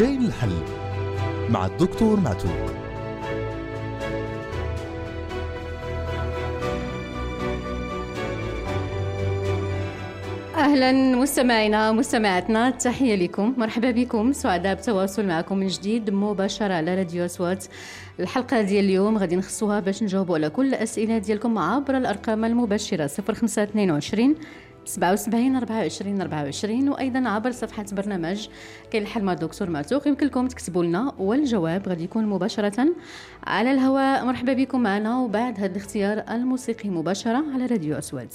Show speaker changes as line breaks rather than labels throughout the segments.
كاين الحل مع الدكتور معتوق.
أهلا مستمعينا مستمعاتنا، تحية لكم، مرحبا بكم، سعداء بالتواصل معكم من جديد مباشرة على راديو أصوات. الحلقة ديال اليوم غادي نخصوها باش نجاوبوا على كل الأسئلة ديالكم عبر الأرقام المباشرة 0522 77 24 24 وأيضا عبر صفحة برنامج كاين الحل مع الدكتور معتوق. يمكن لكم تكتبوا لنا والجواب غادي يكون مباشرة على الهواء. مرحبا بكم معنا وبعد هذا الاختيار الموسيقي مباشرة على راديو أصوات.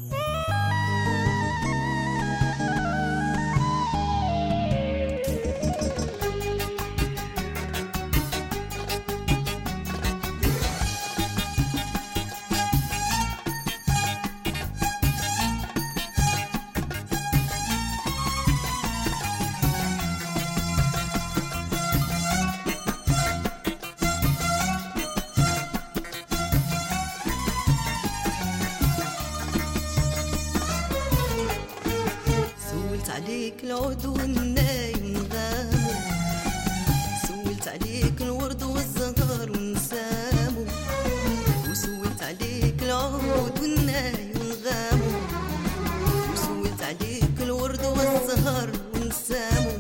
عليك العود والنايم غامو، سولت عليك الورد والزهر ونسامو، وسولت عليك العود والنايم غامو، وسولت عليك الورد والزهر ونسامو،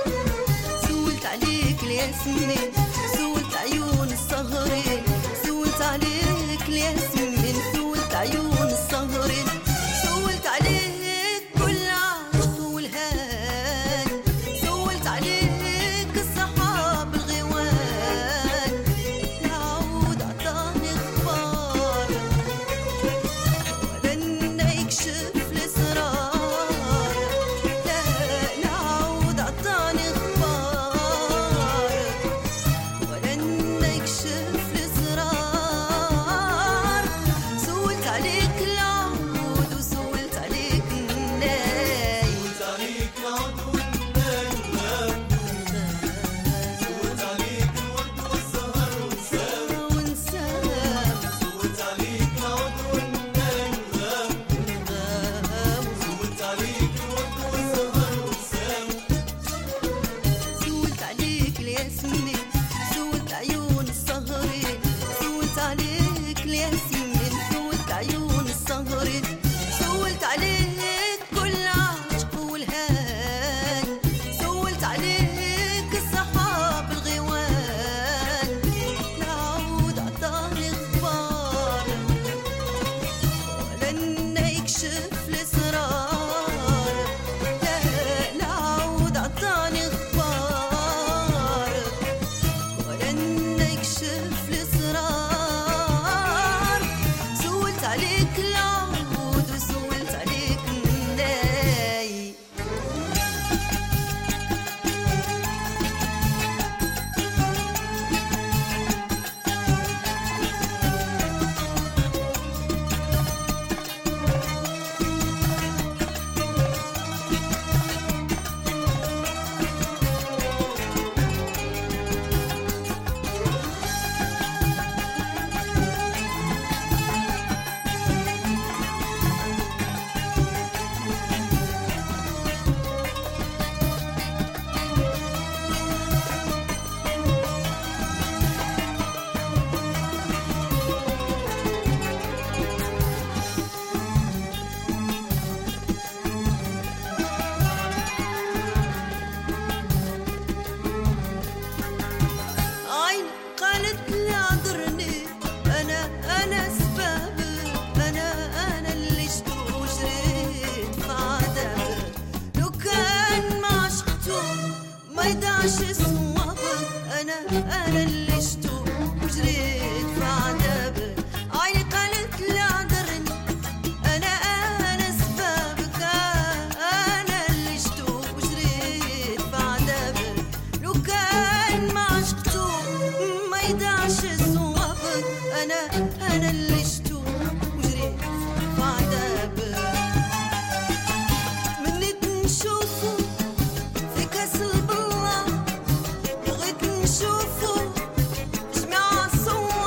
سولت عليك الياسمين، سولت عيون السهرين، سولت عليك الياسمين، سولت عيون السهرين، سولت عليك
شوفوا جماعة صوت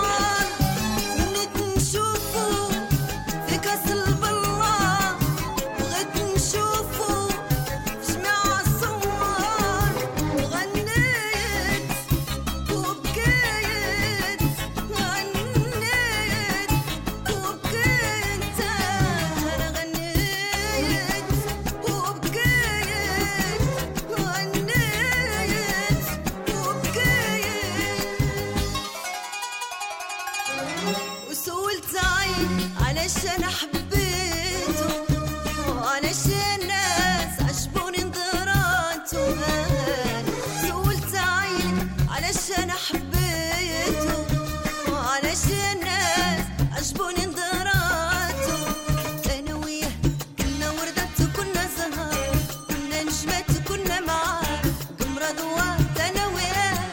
نجمات كنا معاه قمرة ضوات أنا وياه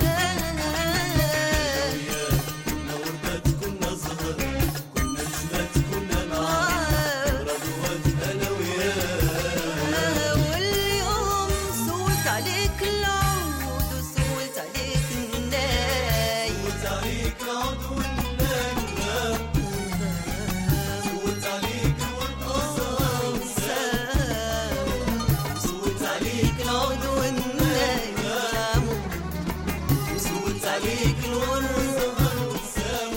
كنا وردات كنا زهر كنا نجمات كنا معاه قمرة ضوات أنا وياه واليوم سولت عليك العود وسولت عليك الناي سولت عليك العود والناي سولت عليك الورد والزهر سولت عليك العود والنايم وسولت عليك الورد والزهر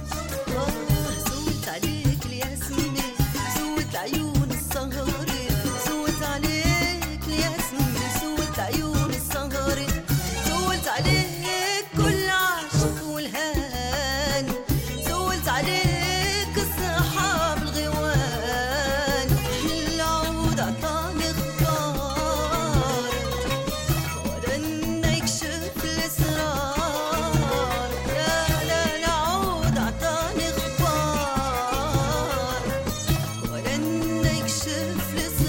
سولت عليك الياسمين سولت عيون السهر سولت عليك الياسمين سولت عيون السهر سولت عليك كل عاشق والهان سولت عليك الصحاب الغوان العود عطاني اخبار ولا يكشف الاسرار لا العود عطاني اخبار ولا يكشف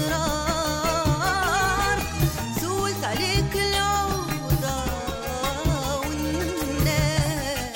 الاسرار سولت عليك العودة والناس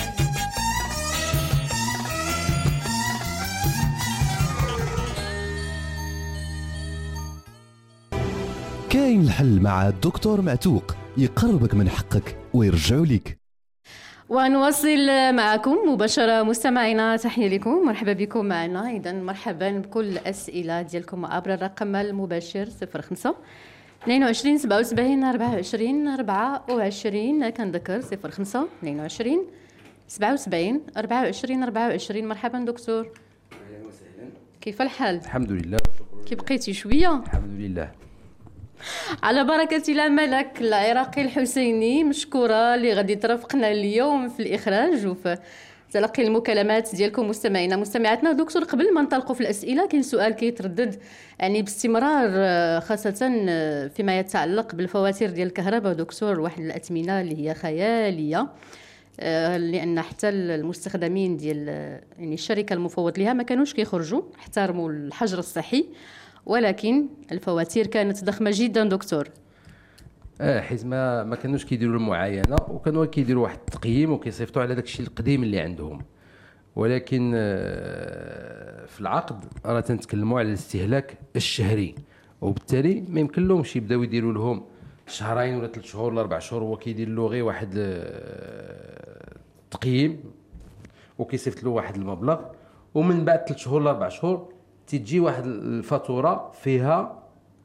كاين الحل مع الدكتور معتوق، يقربك من حقك ويرجعوا لك.
ونواصل معكم مباشرة مستمعينا، تحية لكم، مرحبا بكم معنا. إذا مرحبا بكل الأسئلة ديالكم عبر الرقم المباشر 05 22 77 24 24. كنذكر 05 22 77 24 24. مرحبا دكتور.
اهلا وسهلا.
كيف الحال؟
الحمد لله.
كي بقيتي شوية؟
الحمد لله.
على بركة الله ملك العراقي الحسيني مشكورة اللي غادي ترافقنا اليوم في الإخراج وفي تلقي المكالمات ديالكم مستمعينا مستمعاتنا. دكتور قبل ما ننطلقوا في الأسئلة كاين سؤال كيتردد يعني باستمرار خاصة فيما يتعلق بالفواتير ديال الكهرباء دكتور، واحد الأثمنة اللي هي خيالية لأن حتى المستخدمين ديال يعني الشركة المفوض لها ما كانوش كيخرجوا احترموا الحجر الصحي، ولكن الفواتير كانت ضخمة جدا دكتور.
حيت ما كانوش كيديروا المعاينه وكانوا كيديروا واحد التقييم وكيصيفطوا على داك الشيء القديم اللي عندهم، ولكن في العقد راه تنتكلموا على الاستهلاك الشهري، وبالتالي ما يمكن لهمش يبداو يديروا لهم شهرين ولا 3 شهور ولا 4 شهور. هو كيدير له غير واحد التقييم وكيصيفط له واحد المبلغ، ومن بعد 3 شهور ولا 4 شهور تيجي واحد الفاتوره فيها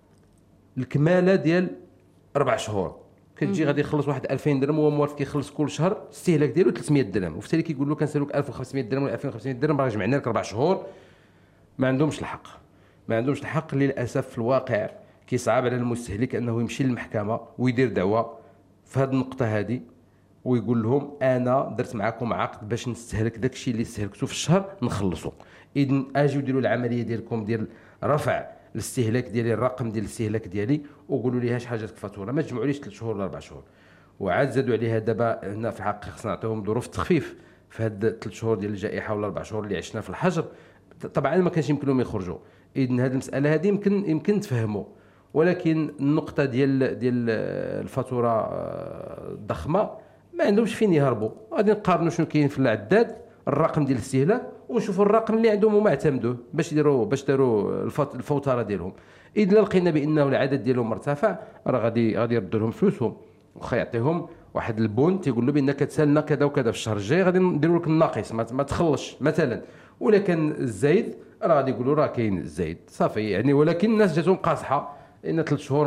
الكماله ديال 4 شهور، كتجي غادي يخلص واحد 2000 درهم وهو موافق يخلص كل شهر الاستهلاك ديالو 300 درهم، وبالتالي كيقول له كنسالوك 1500 درهم ولا 2500 درهم راه جمعنا لك 4 شهور. ما عندهمش الحق، ما عندهمش الحق. للاسف في الواقع كيصعب على المستهلك انه يمشي للمحكمه ويدير دعوه في هذه النقطه هذه ويقول لهم انا درت معكم عقد باش نستهلك داك الشيء اللي استهلكتو في الشهر نخلصوا، اذا اجيو ديروا العمليه ديالكم ديال رفع الاستهلاك ديالي، الرقم ديال الاستهلاك ديالي، وقولوا لي شحال جاتك فاتوره، ما تجمعوليش 3 شهور ولا 4 شهور. وعاد زادوا عليها دابا هنا في الحق خصنا نعطيهم ظروف تخفيف في هاد 3 شهور ديال الجائحه ولا 4 شهور اللي عشنا في الحجر. طبعا ما كانش يمكن لهم يخرجوا، اذا هذه المساله هذه يمكن تفهموا، ولكن النقطه ديال الفاتوره الضخمه ما عندهمش فين يهربوا. غادي نقارنوا شنو كاين في العداد الرقم ديال الاستهلاك ونشوفوا الرقم اللي عندهم وما اعتمدوه باش داروا الفوتره ديالهم. اذا لقينا بانه العدد ديالهم مرتفع راه غادي يردوا لهم فلوسهم، واخا يعطيهم واحد البون تيقول له بانك تسالنا كذا وكذا في الشهر الجاي غادي نديروا لك الناقص ما تخلصش مثلا، ولا كان الزايد راه غادي يقولوا راه كاين الزايد صافي يعني. ولكن الناس جاتهم قاصحه لان 3 شهور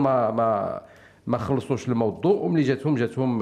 ما خلصوش الموضوع، وملي جاتهم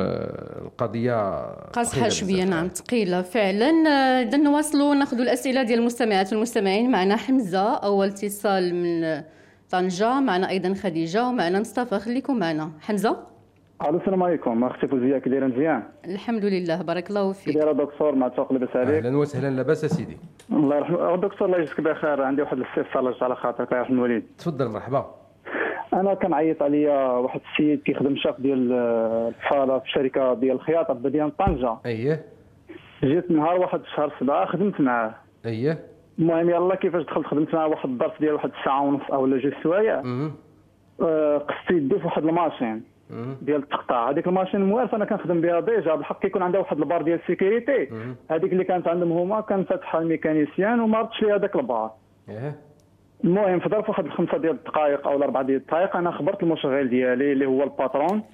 القضيه
قاصحه شويه. نعم ثقيله فعلا. اذا نواصلوا ناخذوا الاسئله ديال المستمعات والمستمعين. معنا حمزه اول اتصال من طنجه، معنا ايضا خديجه ومعنا مصطفى. خليكم معنا. حمزه
السلام عليكم. اختي فوزيه كي دايره؟ مزيان
الحمد لله بارك الله فيك.
كي دايره دكتور معتوق؟ لاباس عليك؟
اهلا وسهلا. لاباس سيدي
الله يرحمه. دكتور الله يجزيك بخير، عندي واحد الاستفسار على خاطرك يا يرحم الوالد.
تفضل. مرحبا.
انا كنعيط عليا واحد السيد كيخدم شاف ديال الفاله في شركه ديال الخياطه بمدينه طنجه.
اييه.
جيت نهار واحد شهر 7 خدمت معاه.
اييه.
المهم يلاه كيفاش دخلت خدمت معاه واحد الظرف ديال واحد الساعه ونص او 2 سوايع. قصتي يدي في واحد الماشين ديال التقطاع. هذيك الماشين الموالفه انا كنخدم بها ديجا بالحق، كيكون عندها واحد البار ديال السيكوريتي. هذيك اللي كانت عندهم هما كان فاتحها الميكانيسيان وما ردش لي هذاك البار. المهم في ظرف واحد 5 ديال الدقائق او 4 ديال الدقائق انا خبرت المشغل ديالي اللي هو الباترون،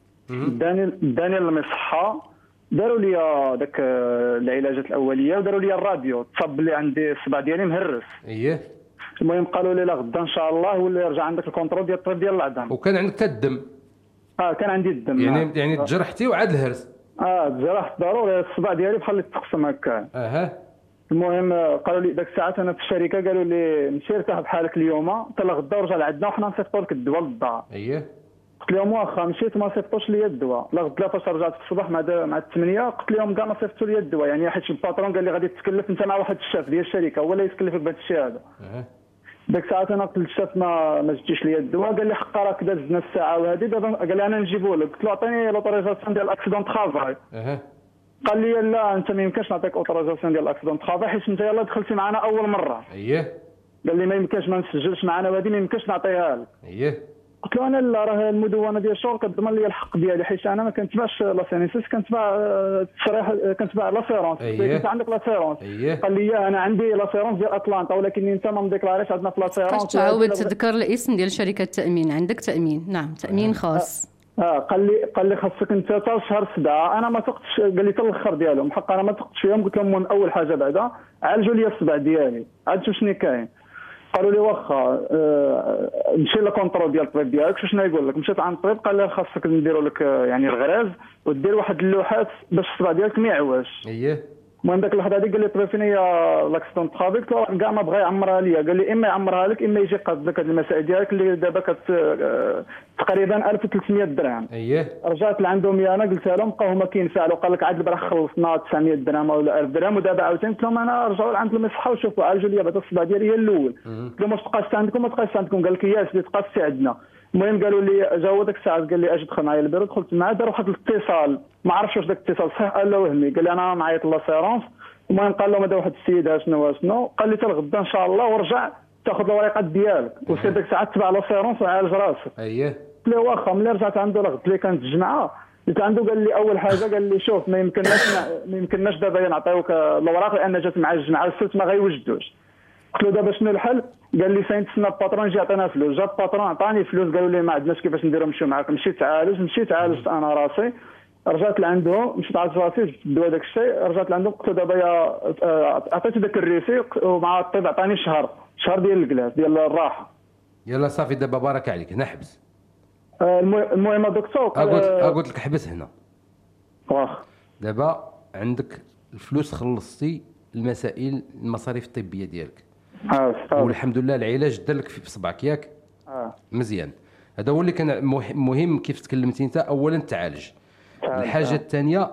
داني المصحه، داروا لي داك العلاجات الاوليه وداروا لي الراديو، تصب لي عندي الصبع ديالي مهرس. المهم قالوا لي لا غدا ان شاء الله ولا يرجع عندك الكونترول ديال الطبيب ديال العظام.
وكان عندك حتى الدم؟
كان عندي الدم.
يعني تجرحتي وعاد الهرس؟
تجرحت ضروري، الصبع ديالي بحال اللي تقسم هكا. المهم قالوا لي داك الساعات انا في الشركه قالوا لي مشي ارتاح بحالك اليوم حتى لغدا ورجع لعندنا وحنا نصيفطوا لك الدواء للدار. قلت لهم واخا، مشيت ما صيفطوش لي الدواء. لغدا فاش رجعت في الصباح مع 8 قلت لهم كاع ما صيفطوا لي الدواء، يعني حيت الباترون قال لي غادي تتكلف انت مع واحد الشاف ديال الشركه هو اللي يتكلفك بهذا الشيء هذا. داك الساعات انا قلت للشاف ما جبتيش لي الدواء. قال لي حقا راك دازنا الساعه وهذه دابا. قال لي انا نجيبو لك. قلت له عطيني لوطوريزاسيون ديال الاكسيدون ترافاي. قال لي لا انت ما يمكنش نعطيك اوتوريزاسيون ديال الاكسيدون ترافاي حيت انت يلاه دخلتي معنا اول مره. قال لي ما يمكنش ما نسجلش معنا وهذه ما يمكنش نعطيها لك. قلت له انا لا، راه المدونه ديال الشغل كتضمن لي الحق ديالي حيت انا ما كنتبعش لا سينيسيس، كنتبع التصريح، كنتبع لاسيرونس. انت عندك لاسيرونس. قال لي انا عندي لاسيرونس ديال اتلانتا ولكن انت ما مديكلاريش عندنا في لاسيرونس.
تعاود تذكر الاسم ديال شركه التامين؟ عندك تامين؟ نعم تامين خاص.
قال لي خاصك انت حتى شهر 7. انا ما ثقتش، قال لي حتى الاخر ديالهم حق انا ما ثقتش فيهم. قلت لهم من اول حاجه بعدا عالجوا لي الصبع ديالي، عاد شوف شنو كاين. قالوا لي واخا نمشي للكونترول ديال الطبيب ديالك. شنو يقول لك؟ مشيت عند الطبيب قال لي خاصك نديروا لك يعني الغراز ودير واحد اللوحات باش الصبع ديالك ما يعواش. المهم داك اللحظه هذيك قال لي الطبيب فين هي لاكسيدون ترافيك؟ قلت له كاع ما بغى يعمرها ليا. قال لي اما يعمرها لك اما يجي قاد لك هذه المسائل ديالك اللي دابا تقريبا 1300 درهم. رجعت لعندهم انا قلتها لهم بقاو هما كينفعلوا. قال لك عاد البارح خلصنا 900 درهم ولا 1000 درهم ودابا عاوتاني. قلت لهم انا رجعوا لعند المصحه وشوفوا عالجوا لي بعدا الصبع ديالي هي الاول. قلت لهم واش تقاس عندكم ما تقاس عندكم؟ قال لك ياس اللي تقاس عندنا. المهم قالوا لي جاوا داك الساعات قال لي اجي دخل معايا البيرو. دخلت معاه دار واحد الاتصال ما عرفتش واش داك الاتصال صحيح ولا وهمي. قال لي انا معايا لاسيرونس. المهم قال لهم هذا واحد السيد شنو قال لي حتى الغدا ان شاء الله ورجع تاخذ الوريقات ديالك وسير ديك الساعه تبع لاسيرونس وعالج راسك. قلت له واخا. ملي رجعت عنده الغد اللي كانت الجمعه جيت عنده قال لي اول حاجه قال لي شوف ما يمكنناش دابا نعطيوك الاوراق لان جات مع الجمعه السبت ما غيوجدوش. قلت له دابا شنو الحل؟ قال لي فين تسنى الباترون يجي يعطينا فلوس. جا الباترون عطاني فلوس قالوا لي ما عندناش كيفاش نديرو نمشيو معاك. مشيت عالجت انا راسي. رجعت لعندهم مشيت عالجت راسي الدواء داك الشيء. رجعت لعندهم قلت له دابا عطيته داك الريسي ومع الطبيب عطاني شهر ديال الجلاس ديال الراحه.
يلا صافي دابا بارك عليك نحبس.
المهم دكتور
قلت لك حبس هنا.
واخ
دابا عندك الفلوس خلصتي المصاريف الطبيه ديالك. والحمد لله العلاج دار لك في صبعك ياك. مزيان. هذا هو اللي كان مهم كيف تكلمتي انت. اولا تعالج. الحاجه الثانيه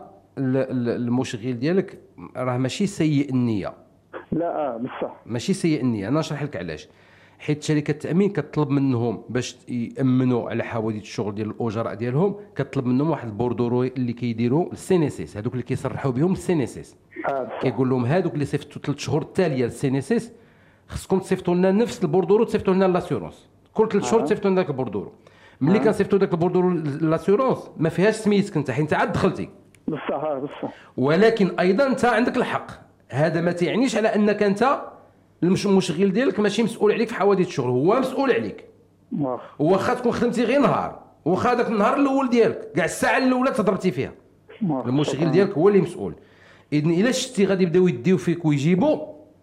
المشغل ديالك راه ماشي سيء النيه.
لا بصح
ماشي سيء النيه. انا نشرح لك علاش. حيت شركه التامين كتطلب منهم باش يامنوا على حوادث الشغل ديال الاجراء ديالهم كتطلب منهم واحد البوردورو اللي كيديروا السينيسيس. هذوك اللي كيصرحوا بهم السينيسيس. كيقول لهم هذوك اللي صيفطوا 3 شهور التاليه للسينيسيس خصكم تصيفطوا لنا نفس البوردورو تصيفطوا لنا لاسيورونس. كل 3 شهور تصيفطوا لنا داك البوردورو. ملي كنصيفطوا داك البوردورو لاسيورونس ما فيهاش سميتك انت حيت انت عاد دخلتي.
بصح
ولكن ايضا انت عندك الحق. هذا ما تعنيش على انك انت المشغل ديالك ماشي مسؤول عليك في حوادث الشغل. هو مسؤول عليك. واخا تكون خدمتي غير نهار واخا داك النهار الاول ديالك كاع الساعه الاولى تضربتي فيها المشغل ديالك هو اللي مسؤول. اذن الا شتي غادي يبداو يديو فيك ويجيبوا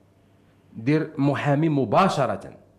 دير محامي مباشره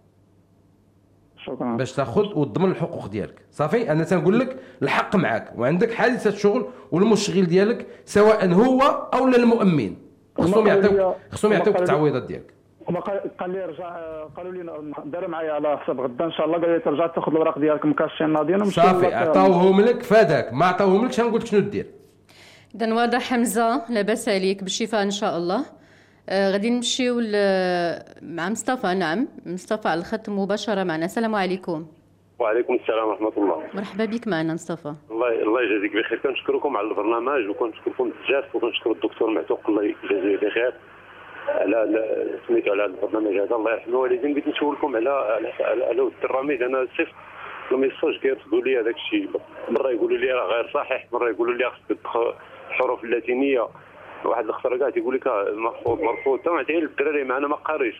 شكرا
باش تاخذ وتضمن الحقوق ديالك. صافي انا تنقول لك الحق معاك وعندك حادثه شغل والمشغل ديالك سواء هو او المؤمن خصهم يعطيوك التعويضات ديالك.
هما قال لي رجع قالوا لي داروا معايا على حساب غدا ان شاء الله. قال لي ترجع تاخذ الاوراق ديالك مكاشين ناضيين
صافي عطاوهم لك فداك ما عطاوهم لكش غنقول لك شنو دير.
اذا واضح حمزه لاباس عليك بالشفاء ان شاء الله. غادي نمشيو مع مصطفى. نعم مصطفى على الخط مباشره معنا. السلام عليكم.
وعليكم السلام ورحمه الله.
مرحبا بك معنا مصطفى.
الله يجازيك بخير. كنشكركم على البرنامج وكنشكركم بزاف وكنشكر الدكتور معتوق الله يجازيه بخير على سميتو على البرنامج هذا الله يرحمه. ولكن بغيت نسولكم على ود الرميد. انا صيفط الميساج كيرفدوا لي هذاك الشيء، مره يقولوا لي راه غير صحيح، مره يقولوا لي خصك تدخل الحروف اللاتينيه، واحد الاخر كاع تيقول لك مرفوض مرفوض، تا عطيه للدراري معنا ما قاريش.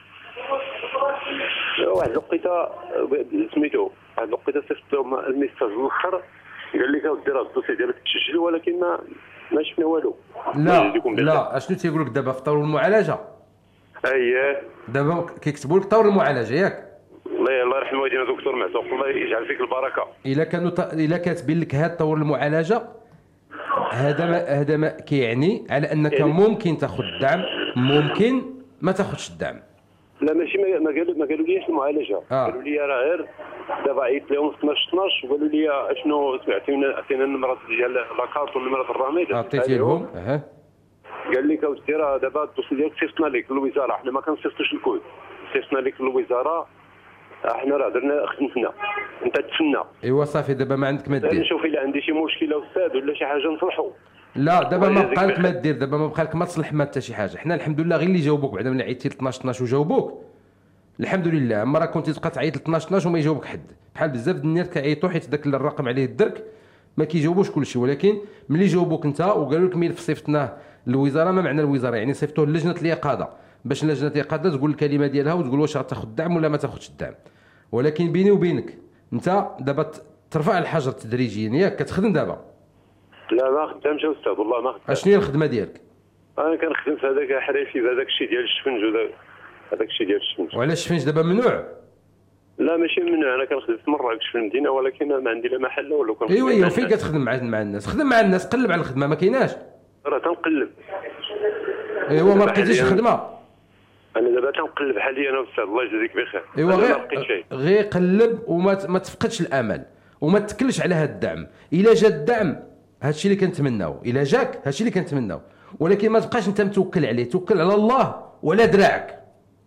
واحد الوقيته سميتو، واحد الوقيته صيفط لهم الميساج الاخر قال لك اودي راه الدوسي ديالك تسجل، ولكن ما شفنا والو.
لا اشنو تيقول لك دابا في طور المعالجه؟
اييه
دابا كيكتبوا لك طور المعالجه ياك؟
الله يرحم والدينا دكتور معتوق، الله يجعل فيك البركه.
الا كاتبين لك هاد طور المعالجه، هذا ما كيعني على انك ممكن تاخذ الدعم، ممكن ما تاخذش الدعم.
لا ماشي ما قالوا ليش المعالجه، قالوا لي راه غير دابا عيطت لهم 12 وقالوا لي اشنو عطينا النمره ديال لاكارت والنمره الراميد
عطيتي لهم.
قال لك اودي راه دابا الدوسي ديالك صيفطنا لك للوزاره، حنا ما كنصيفطوش الكود، صيفطنا لك للوزاره، حنا راه درنا خدمتنا، انت تسنى.
ايوا صافي دابا ما عندك ما دير.
نشوف الا عندي شي مشكله استاذ ولا شي حاجه نصلحوا.
لا دابا ما بقى لك ما دير، دابا ما بقى لك ما تصلح ما حتى شي حاجه. حنا الحمد لله غير اللي جاوبوك بعدا ملي عيطتي ل 12 وجاوبوك الحمد لله. اما راه كنتي تبقى تعيط ل 12 وما يجاوبك حد، بحال بزاف د الناس كيعيطوا حيت داك الرقم عليه الدرك ما كيجاوبوش كلشي. ولكن ملي جاوبوك انت وقالوا لك ملف صيفطناه للوزاره، ما معنى الوزاره؟ يعني صيفطوه للجنه اليقظه باش لجنه اليقظه تقول الكلمه ديالها وتقول واش غتاخذ الدعم ولا ما تاخذش الدعم. ولكن بيني وبينك انت دابا ترفع الحجر تدريجيا ياك كتخدم دابا؟
لا ما خدامش استاذ والله ما خدام.
اشنو هي الخدمه ديالك؟
انا كنخدم في هذاك حريفي، في هذاك الشيء ديال الشفنج هذاك الشيء ديال الشفنج.
وعلاش الشفنج دابا ممنوع؟
لا ماشي ممنوع، انا كنخدم في مراكش في المدينه، ولكن ما عندي لا محل ولا كنخدم.
ايوا فين كتخدم مع الناس؟ خدم مع الناس، قلب على الخدمه، ما كايناش.
راه تنقلب.
ايوا ما لقيتيش الخدمه؟
انا دابا تنقلب حاليا انا استاذ الله يجزيك بخير.
ايوا غير قلب وما تفقدش الامل وما تكلش على هذا الدعم. الا جا الدعم هادشي اللي كنتمناو، الا جاك هادشي اللي كنتمناو، ولكن ما تبقاش انت متوكل عليه، توكل على الله ولا دراعك.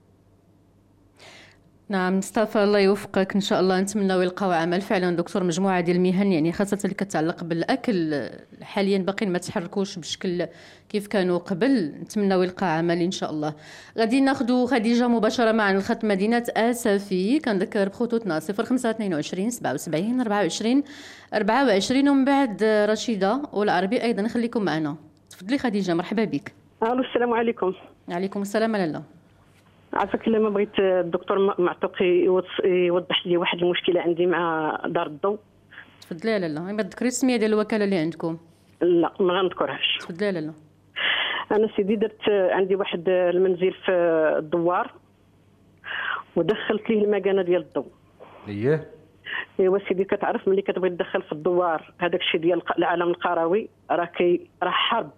نعم مصطفى الله يوفقك ان شاء الله. نتمناو يلقاو عمل فعلا دكتور. مجموعه ديال المهن يعني خاصه اللي كتعلق بالاكل حاليا باقيين ما تحركوش بشكل كيف كانوا قبل، نتمناو يلقى عمل ان شاء الله. غادي ناخذوا خديجه مباشره معنا الخط مدينه اسفي. كنذكر بخطوطنا 0522 77 24 ومن بعد رشيده والعربي ايضا. خليكم معنا. تفضلي خديجه، مرحبا بك.
الو السلام عليكم.
وعليكم السلام لاله.
عافاك لما بغيت الدكتور معتوق يوضح لي واحد المشكله عندي مع دار الضوء.
تفضلي لاله. ما تذكريش السميه ديال الوكاله اللي عندكم؟
لا ما غنذكرهاش.
تفضلي لاله.
انا سيدي درت عندي واحد المنزل في الدوار ودخلت ليه المكانه ديال الضوء. ايوا سيدي كتعرف ملي كتبغي تدخل في الدوار هذاك الشيء ديال العالم القروي راه حرب.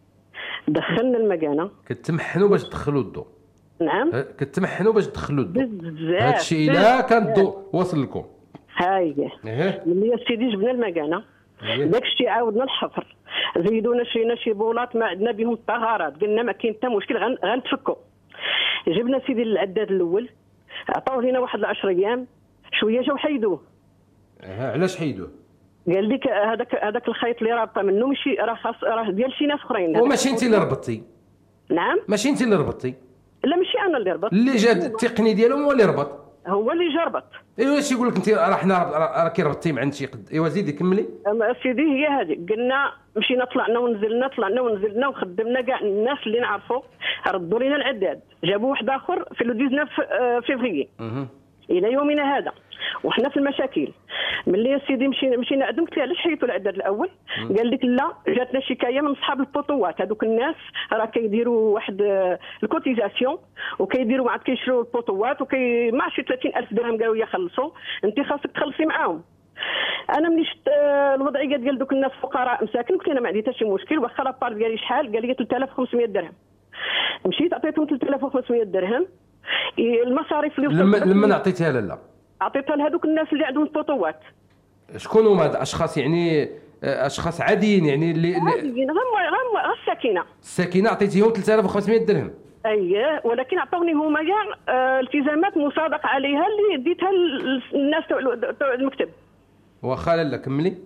دخلنا المكانه
كتمحنوا باش تدخلوا الضوء.
نعم
كتمحنوا باش تدخلوا الضوء
بزاف.
هادشي الا كان الضوء واصل لكم.
ها هي ملي سيدي جبنا المكانه داك الشيء عاودنا الحفر، زيدونا شرينا شي بولات ما عندنا بهم الطهارات، قلنا ما كاين حتى مشكل غنتفكوا. جبنا سيدي العداد الاول عطاوه لينا واحد 10 ايام شويه جاو حيدوه.
علاش حيدوه؟
قال لك هذاك الخيط اللي رابطه منه ماشي راه خاص راه ديال شي ناس اخرين.
وماشي انت اللي ربطتي؟
نعم
ماشي انت اللي ربطتي؟
لا ماشي انا اللي ربط،
اللي جا التقني ديالهم هو اللي ربط.
هو اللي جا ربط.
ايوا اش يقول لك انت راه حنا راه كي ربطتي مع شي ايوا زيدي كملي.
سيدي هي هذه قلنا مشينا طلعنا ونزلنا وخدمنا كاع الناس اللي نعرفوا ردوا لنا العداد، جابوا واحد اخر في لو 19 فيفري الى يومنا هذا وحنا في المشاكل. ملي يا سيدي مشينا عندهم قلت له علاش حيدوا العداد الاول؟ قال لك لا جاتنا شكايه من اصحاب البوطوات، هذوك الناس راه كيديروا واحد الكوتيزاسيون وكيديروا معاد كيشروا البوطوات ما عرفتش 30,000 درهم قالوا لي خلصوا انت خاصك تخلصي معاهم. انا ملي شفت الوضعيه ديال دوك الناس فقراء مساكن قلت انا ما عندي حتى شي مشكل واخا لابار ديالي شحال، قال لي 3500 درهم. مشيت عطيتهم 3500 درهم. المصاريف اللي
لما عطيتيها لا
عطيتها لهذوك الناس اللي عندهم البوطوات.
شكون هما هاد اشخاص؟ يعني اشخاص عاديين يعني اللي
عاديين غير الساكنه
عطيتيهم 3500 درهم.
اييه ولكن عطوني هما كاع التزامات مصادق عليها اللي ديتها للناس تاع المكتب.
واخا لا كملي.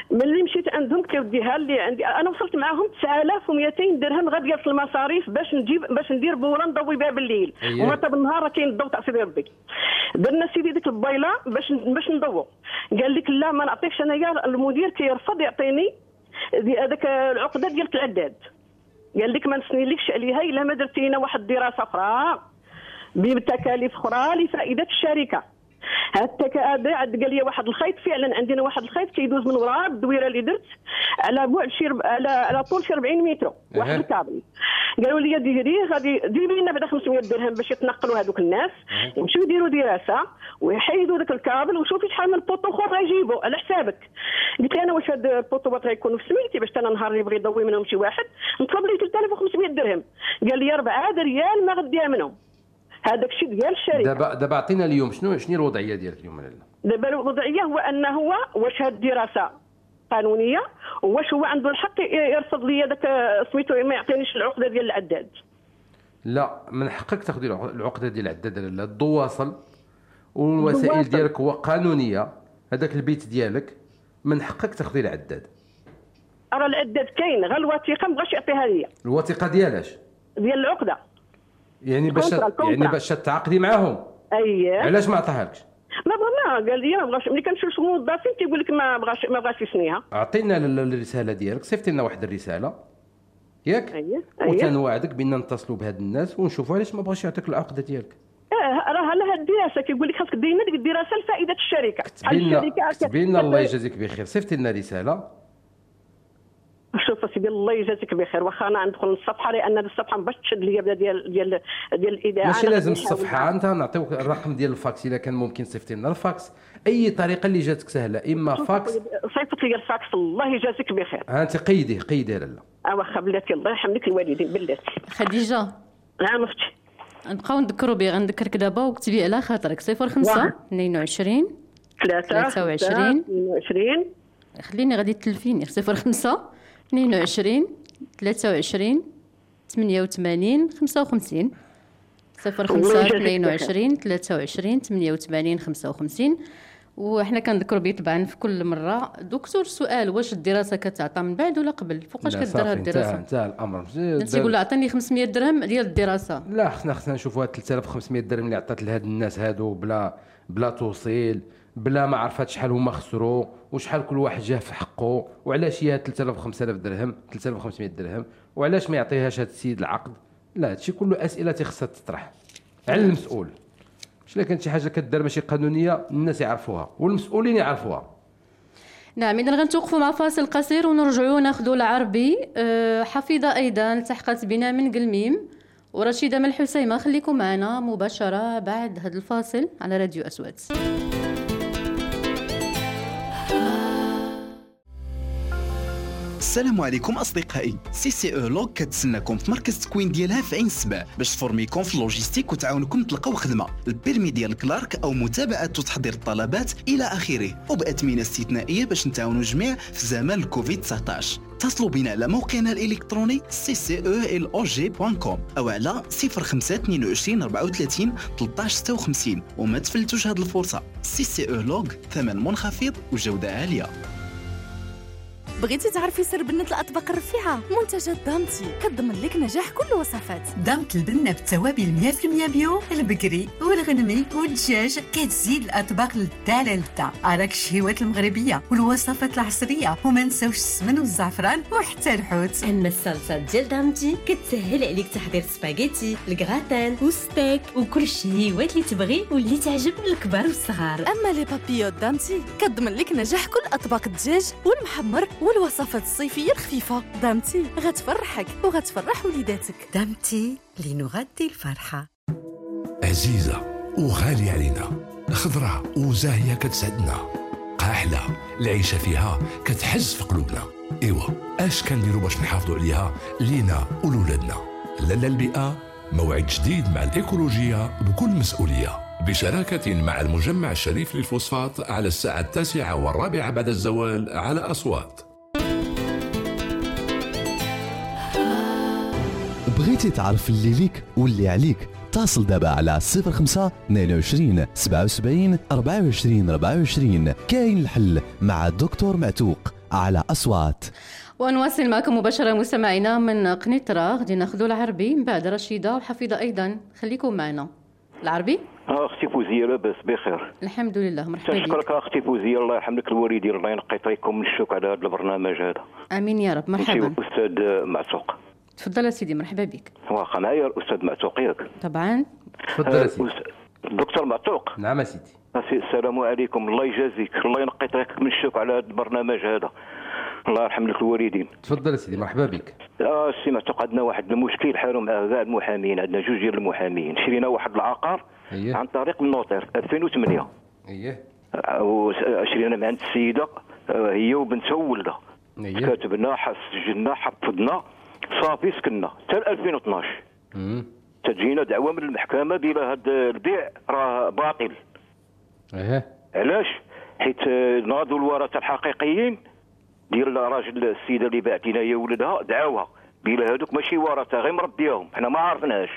ملي مشيت عندهم كيوديها لي عندي انا وصلت معاهم 9200 درهم غاديه في المصاريف باش ندير بوله نضوي بها بالليل. وما بالنهار راه كاين الضوء تاع سيدي ربي. درنا سيدي ديك البايله باش نضوي. قال لك لا ما نعطيكش انايا، المدير كيرفض يعطيني هذاك العقده ديال العداد. قال لك ما نسنيلكش عليها الا ما درتي لنا واحد الدراسه اخرى بتكاليف اخرى لفائده الشركه. هذا عاد قال لي واحد الخيط، فعلا عندنا واحد الخيط كيدوز من وراء الدويره اللي درت على بعد على طول 40 متر واحد الكابل. قالوا لي ديريه غادي ديري لنا بعدا 500 درهم باش يتنقلوا هذوك الناس يمشيو يديروا دراسه ويحيدوا ذاك الكابل وشوفي شحال من بوطو اخر يجيبوا على حسابك. قلت انا واش هاد البوطوات غيكونوا في سميتي باش انا نهار اللي بغي يضوي منهم شي واحد نطلب لي 3500 درهم. قال لي 4 ريال ما غديها منهم. هذاك الشيء ديال الشركه.
دابا عطينا اليوم شنو الوضعيه ديالك اليوم لاله؟
دابا الوضعيه هو انه واش هاد الدراسه قانونيه واش هو عنده الحق يرفض لي داك سميتو ما يعطينيش العقده ديال العداد.
لا من حقك تاخذي العقده ديال العداد لاله. الضو واصل والوسائل ديالك هو قانونيه. هذاك البيت ديالك من حقك تاخذي العداد.
راه العداد كاين غير الوثيقه ما بغاش يعطيها لي.
الوثيقه ديالاش؟
ديال العقده.
يعني باش تعاقدي معاهم.
اييه.
علاش ما عطاهالكش؟
ما بغى قال لي ما بغاش. ملي كنشوف الموظفين تيقول لك ما بغاش يسنيها.
عطينا الرساله ديالك، صيفطي لنا واحد الرساله ياك.
اييه.
وتنوعدك بان نتصلوا بهاد الناس ونشوفوا علاش ما بغاش يعطيك العقده ديالك.
راه على هاد الدراسه كيقول لك خاصك دير ديك الدراسه لفائده الشركه.
كتبين لنا الله يجازيك بخير. صيفطي لنا رساله.
شوف سيدي الله يجازيك بخير. واخا انا ندخل الصفحه لان الصفحه باش تشد لي ديال الاذاعه.
ماشي لازم الصفحه، انت نعطيوك الرقم ديال الفاكس الا كان ممكن صيفطي لنا الفاكس. اي طريقه اللي جاتك سهله، اما فاكس.
صيفط لي الفاكس الله يجازيك بخير.
انت قيديه لاله.
واخا بلاتي الله يرحمك الوالدين بلاتي.
خديجه
نعم اختي.
نبقاو نذكروا بها غندكرك دابا وكتبي على خاطرك 05 22 23
22.
خليني غادي تلفيني 05 22 23 88 55 05 22 23 88 55. وحنا كنذكروا به طبعا في كل مره. دكتور سؤال، واش الدراسه كتعطى من بعد ولا قبل؟ فوقاش كدير هاد الدراسه؟
انتهى الامر.
تيقول له عطيني 500 درهم ديال الدراسه.
لا خصنا نشوفوا هاد 3500 درهم اللي عطات لهاد الناس هادو بلا توصيل، بلا ما عرفات شحال هما خسروا وشحال كل واحد جاه في حقه، وعلاش هي 5000 درهم 3500 درهم، وعلاش ما يعطيهاش هاد السيد العقد. لا هادشي كله اسئله تخصها تطرح على المسؤول. الا كانت شي حاجه كدار ماشي قانونيه الناس يعرفوها والمسؤولين يعرفوها.
نعم، اذا غنتوقفوا مع فاصل قصير ونرجعوا ناخذوا العربي. حفيظه ايضا التحقت بنا من قلميم ورشيده من الحسيمه. خليكم معنا مباشره بعد هذا الفاصل على راديو أصوات.
السلام عليكم أصدقائي. CCE لوج كتسناكم في مركز تكوين ديالها في عين السبع باش تفورميكم في اللوجيستيك وتعاونكم تلقاو خدمة، البيرمي ديال كلارك أو متابعة وتحضير الطلبات إلى آخره، وبأثمنة استثنائية باش نتعاونوا جميع في زمان الكوفيد 19. اتصلوا بنا على موقعنا الإلكتروني ccelog.com أو على 05 22 34 13 56 وما تفلتوش هذه الفرصة. CCE لوج، ثمن منخفض وجودة عالية.
بغيتي تعرفي سر بنة الأطباق الرفيعة؟ منتجات دامتي كتضمن لك نجاح كل الوصفات.
دامت البنة بالتوابل 100% بيو، البقري والغنمي والدجاج، كتزيد الأطباق للدالة للدا. أراك الشهيوات المغربية والوصفات العصرية، وما نساوش السمن والزعفران وحتى الحوت.
أما الصلصة ديال دامتي كتسهل عليك تحضير سباغيتي، الكغاتان والستيك وكل الشهيوات اللي تبغي واللي تعجب الكبار والصغار.
أما لي بابيو دامتي كتضمن لك نجاح كل أطباق الدجاج والمحمر والوصفات الصيفية الخفيفة. دامتي غتفرحك وغتفرح وليداتك.
دامتي لنغذي الفرحة.
عزيزة وغالية علينا، خضرة وزاهية كتسعدنا، قاحلة العيشة فيها كتحز في قلوبنا. إيوا اش كنديروا باش نحافظوا عليها لينا ولولادنا؟ لالا البيئة موعد جديد مع الإيكولوجية بكل مسؤولية، بشراكة مع المجمع الشريف للفوسفات على الساعة 9:15 بعد الزوال على أصوات.
بغيتي تعرف اللي ليك واللي عليك؟ اتصل دابا على 05 22 77 24 24. كاين الحل مع الدكتور معتوق على أصوات.
ونواصل معكم مباشرة مستمعينا من قنيطرة. غادي ناخذوا العربي من بعد رشيدة وحفيظة أيضا. خليكم معنا. العربي.
اختي فوزيه لاباس بخير
الحمد لله. مرحبا بك.
نشكرك اختي فوزيه، الله يرحم لك الوالدين، الله ينقي طريقكم من الشوك على هذا البرنامج هذا.
امين يا رب. مرحبا
استاذ معتوق.
تفضل سيدي. مرحبا بك.
واخا معايا الاستاذ معتوق ياك؟
طبعا
تفضل سيدي.
الدكتور معتوق.
نعم سيدي.
السلام عليكم، الله يجازيك، الله ينقي طريقك من الشوك على هذا البرنامج هذا، الله يرحم لك الوالدين.
تفضل سيدي. مرحبا بك.
سي معتوق، عندنا واحد المشكل حالو مع كاع المحامين، عندنا جوج ديال المحامين، شرينا واحد العقار عن طريق النوطير 2008. وشرينا مع عند السيده هي وبنتها وولدها. كاتبنا سجلنا حفظنا صافي سكننا حتى 2012. تجينا دعوه من المحكمه بلا هذا البيع راه باطل. علاش؟ حيت ناضوا الورثه الحقيقيين ديال راجل السيده اللي باعت لنا هي ولدها، دعاوها بلا هذوك ماشي ورثه غير مربياهم، حنا ما عرفناش.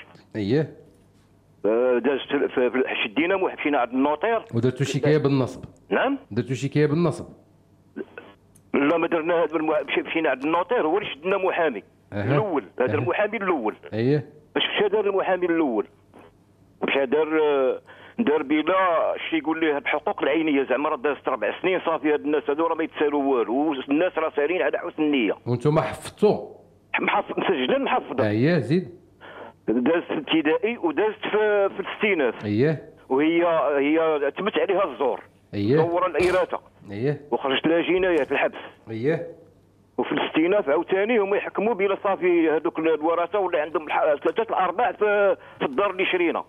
دازت شدينا مشينا عند النوطير
ودرتوا شكايه بالنصب.
نعم
درتوا شكايه بالنصب.
لا ما درنا هذا مشينا عند النوطير، هو اللي شدنا محامي الاول، هذا المحامي الاول. باش مشى دار المحامي الاول مشى دار بلا شي يقول ليه الحقوق العينيه، زعما راه دازت 4 سنين صافي، هاد الناس هادو راه ما يتسالوا والو، والناس راه سايرين على حسن النيه.
وانتم حفظتوا؟
مسجلين محفظه.
زيد.
دازت في الابتدائي ودازت في الاستئناف. وهي تمت عليها الزور. صور الإراثة. وخرجت لها جنايه في الحبس. وفي الاستئناف عاوتاني هما يحكموا بلا صافي هذوك الورثه ولا عندهم 3 4 في الدار اللي شرينا.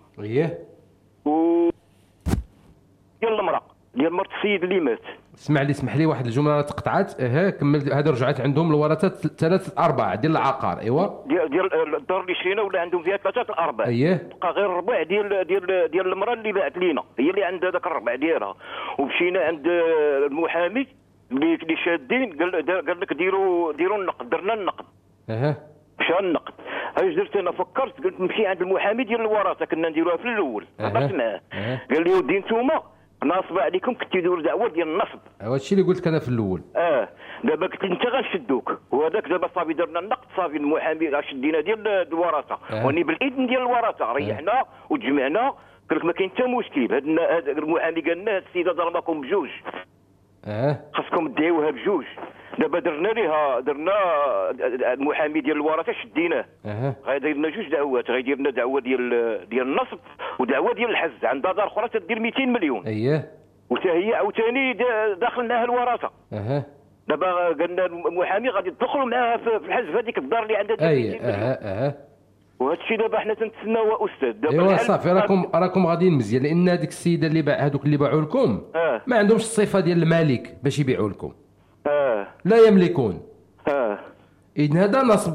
ديال المراه ديال مرت السيد اللي مات.
اسمح لي واحد الجمله راه تقطعت. كمل. هذا رجعت عندهم الورثه 3 4 ديال العقار.
ديال الدار اللي شرينا ولا عندهم فيها 3 4. بقى غير الربع ديال المراه اللي باعت لينا، هي اللي عندها ذاك الربع ديالها. ومشينا عند المحامي اللي شادين قال لك ديروا النقد. درنا النقد. مشى النقد. اش درت انا؟ فكرت قلت نمشي عند المحامي ديال الورثه، كنا نديروها في الاول. هضرت معاه قال لي ودي نتوما ناصب عليكم كنتي ديروا دعوه ديال النصب.
هذا الشيء اللي قلت لك انا في الاول.
دابا قلت انت غنشدوك، وهذاك دابا صافي درنا النقد، صافي المحامي شدينا ديال الورثه. وني بالاذن ديال الورثه ريحنا وتجمعنا. قال لك ما كاين حتى مشكل. هذا المحامي قال لنا هذه السيده ظلمكم بجوج، خاصكم تدعيوها بجوج. دابا درنا المحامي ديال الورثه شديناه. غيدير لنا 2 دعوات، غيدير لنا دعوه ديال النصب ودعوه ديال الحز. عندها دار اخرى تدير 200 مليون. وتا هي عاوتاني داخل معها الورثه. دابا قالنا المحامي غادي تدخلوا معاها في الحز في هذيك الدار اللي عندها 200 مليون. وهذا الشيء دابا حنا تنتسناو استاذ. دابا
صافي راكم غاديين مزيان، لان هذيك السيده اللي هذوك اللي باعوا لكم ما عندهمش الصفه ديال المالك باش يبيعوا لكم. لا يملكون. إذن هذا نصب.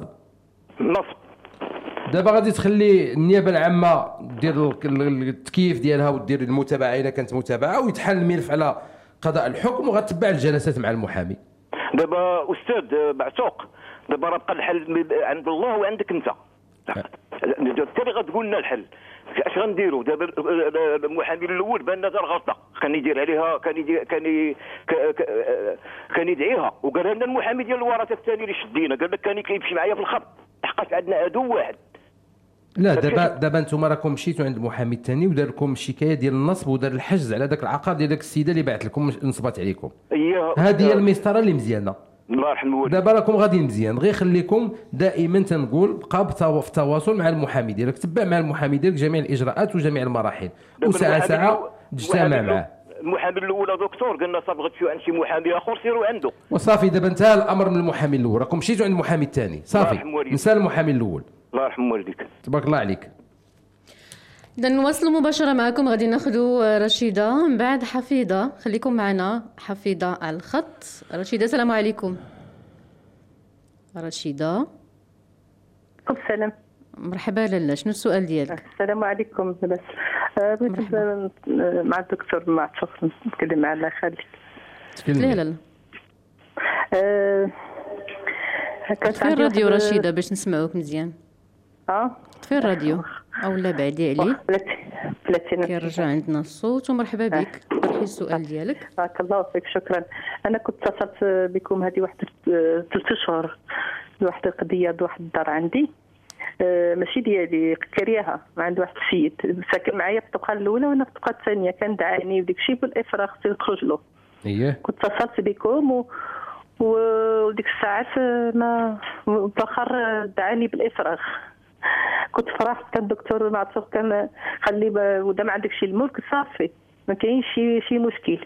دابا غادي تخلي النيابه العامه دير التكييف ديالها ودير المتابعه اذا كانت متابعه، ويتحل الملف على قضاء الحكم، وغتتبع الجلسات مع المحامي.
دابا استاذ معتوق، دابا راه بقى الحل عند الله وعندك انت. انت اللي غتقول لنا الحل. اش غنديروا دابا؟ المحامي الاول بان دار غلطه، كان يدير عليها، كان يدعيها، وقال لنا المحامي ديال الورثه الثاني اللي شدينا قال لك كان يمشي معايا في الخط، حقاش عندنا عدو واحد.
لا دابا انتم راكم مشيتوا عند المحامي الثاني ودار لكم الشكايه ديال النصب ودار الحجز على ذاك العقار ديال داك السيده اللي باعت لكم نصبت عليكم. هذه هي المسطره اللي مزيانه.
الله يرحم الوالد.
دابا راكم غاديين مزيان، غير خليكم دائما تنقول بقى في التواصل مع المحامي ديالك، تبع مع المحامي ديالك جميع الاجراءات وجميع المراحل، وساعه تجتمع معاه.
المحامي الاول دكتور قلنا صافي غتمشيو عند شي محامي اخر سيروا عنده،
وصافي. دابا انتهى الامر من المحامي الاول، راكم مشيتوا عند المحامي الثاني، صافي نسى المحامي الاول.
الله يرحم والديك.
تبارك الله عليك.
إذا نواصلوا مباشرة معكم، غادي ناخذوا رشيدة من بعد حفيظة. خليكم معنا. حفيظة على الخط. رشيدة السلام عليكم. رشيدة.
السلام.
مرحبا لاله، شنو السؤال ديالك؟
السلام عليكم. بس بغيت مع الدكتور معتوق نتكلم مع الله يخليك.
تكلمي. لا طفي الراديو رشيدة باش نسمعوك مزيان. طفي الراديو او لا بعدي عليه. كيرجع عندنا الصوت. ومرحبا بك، طرحي السؤال ديالك.
بارك الله فيك، شكرا. انا كنت اتصلت بكم هذه واحد 3 شهور لواحد القضيه بواحد الدار عندي، ماشي ديالي، كرياها مع عند واحد السيد ساكن معايا في الطبقه الاولى وانا في الطبقه الثانيه، كان دعاني وديك الشيء بالافراغ خصني نخرج له. كنت اتصلت بكم وديك الساعات ما بالاخر دعاني بالافراغ. كنت فرحت، كان الدكتور معتصوق كان خلي ودا ما عندك شي الملك صافي ما كاينش شي مشكل.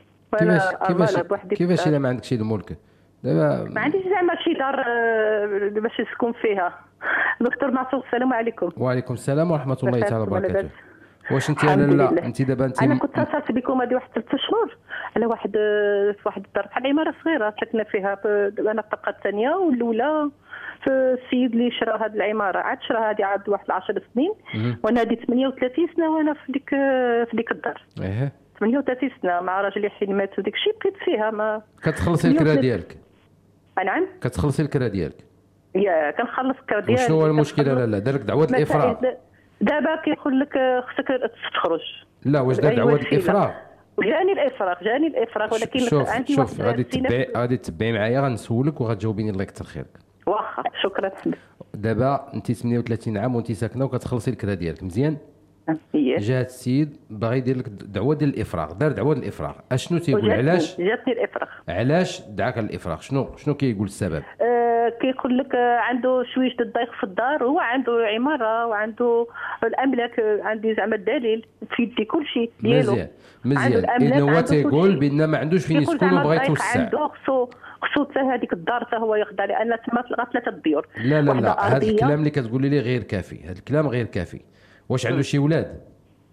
كيفاش الا ما عندك شي الملك؟ دابا
ما عنديش زعما شي دار باش نسكن فيها. دكتور معتصوق السلام عليكم.
وعليكم السلام ورحمه الله تعالى وبركاته. واش انت لا انت دابا انت
انا كنت اتصلت بكم هذه واحد 3 شهور على واحد في واحد الدار بحال عماره صغيره ساكنه فيها انا في الطبقه الثانيه والاولى. السيد اللي شرا هذه العماره عاد شراها هذه عاد واحد 10 سنين وانا هذه 38 سنه وانا في ديك الدار. 38 سنه مع راجلي حين مات وديك الشيء بقيت فيها. ما
كتخلصي الكرا ديالك؟
نعم
كتخلصي الكرا ديالك.
يا كنخلص الكرا ديالي.
وشنو هو المشكله؟ لا دارك دعوه الافراغ.
دابا كيقول لك خصك تخرج.
لا واش دار دعوه الافراغ؟
جاني الافراغ ولكن عندي
شوف غادي تتبعي معايا غنسولك وغتجاوبيني الله يكثر خيرك.
واخا شكرا.
دابا انت 38 عام وانت ساكنه وكتخلصي الكرا ديالك مزيان. جات السيد باغي يدير لك دعوه ديال الافراغ، دار دعوه الافراغ. اشنو تيقول؟ علاش
جاتني الافراغ؟
علاش دعاك الافراغ؟ شنو كيقول السبب؟
كيقول لك عنده شويه الضيق في الدار، هو عنده عماره وعنده الاملاك، عندي زعما الدليل في يدي كل شيء ديالو.
مزيان اذا هو تيقول بان ما عندوش فين يسكن وبغى يتوسع.
عنده خصو حتى هذيك الدار حتى هو ياخذها لان تما تلقى 3 ديور.
لا هذا الكلام اللي كتقولي لي غير كافي، هذا الكلام غير كافي. واش عنده شي ولاد؟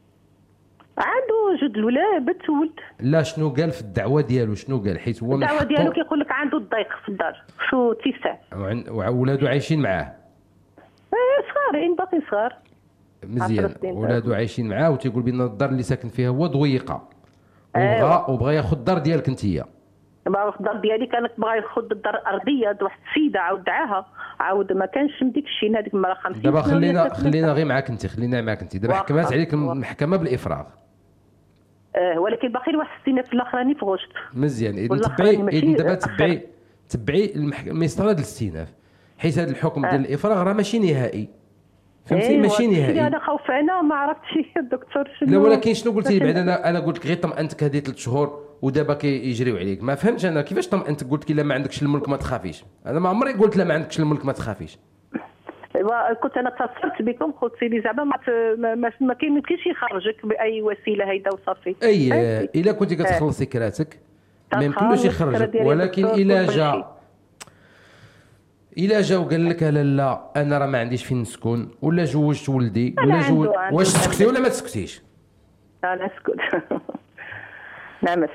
عنده 2 الولاد بنت وولد.
لا شنو قال في الدعوه ديالو؟ شنو قال؟ حيت هو
الدعوه ديالو كيقول لك عنده الضيق في الدار شو تيسع
وولادو عايشين معاه.
صغارين باقي صغار.
مزيان ولادو عايشين معاه وتيقول بان الدار اللي ساكن فيها هو ضويقه وبغى ياخذ الدار ديالك انتيا.
باغي الدار ديالي كانت باغي ياخذ الدار الارضيه واحد السيده عاود دعاها عاود ما كانش من ديك الشيء هذيك المره 50.
دابا خلينا غير معاك انت دابا حكمات عليك المحكمه بالافراغ.
ولكن باقي واحد السنه في الاخراني في غشت.
مزيان اذا دابا تبعي المسطره ديال الاستئناف، حيت هذا الحكم ديال الافراغ راه ماشي نهائي. فهمتي؟ ماشي نهائي.
انا خوفانه ما عرفتش الدكتور شنو.
لا ولكن شنو قلتي لي بعد؟ انا قلت لك غير طمأنتك هذه 3 شهور ودابا كيجريو عليك. ما فهمتش انا كيفاش طمأنتك قلت لي لا ما عندكش الملك ما تخافيش. انا ما عمري قلت لا ما عندكش الملك ما تخافيش.
كنت انا اتصلت بكم قلت لي زعما ما كاينش يخرجك باي وسيله هيدا وصافي.
الا كنتي كتخلصي كراتك ما يمكنلوش يخرجك، ولكن الا جا وقال لك لا انا راه ما عنديش فين نسكن ولا جوجت ولدي ولا واش تسكتي ولا ما تسكتيش؟
انا اسكت. نعم.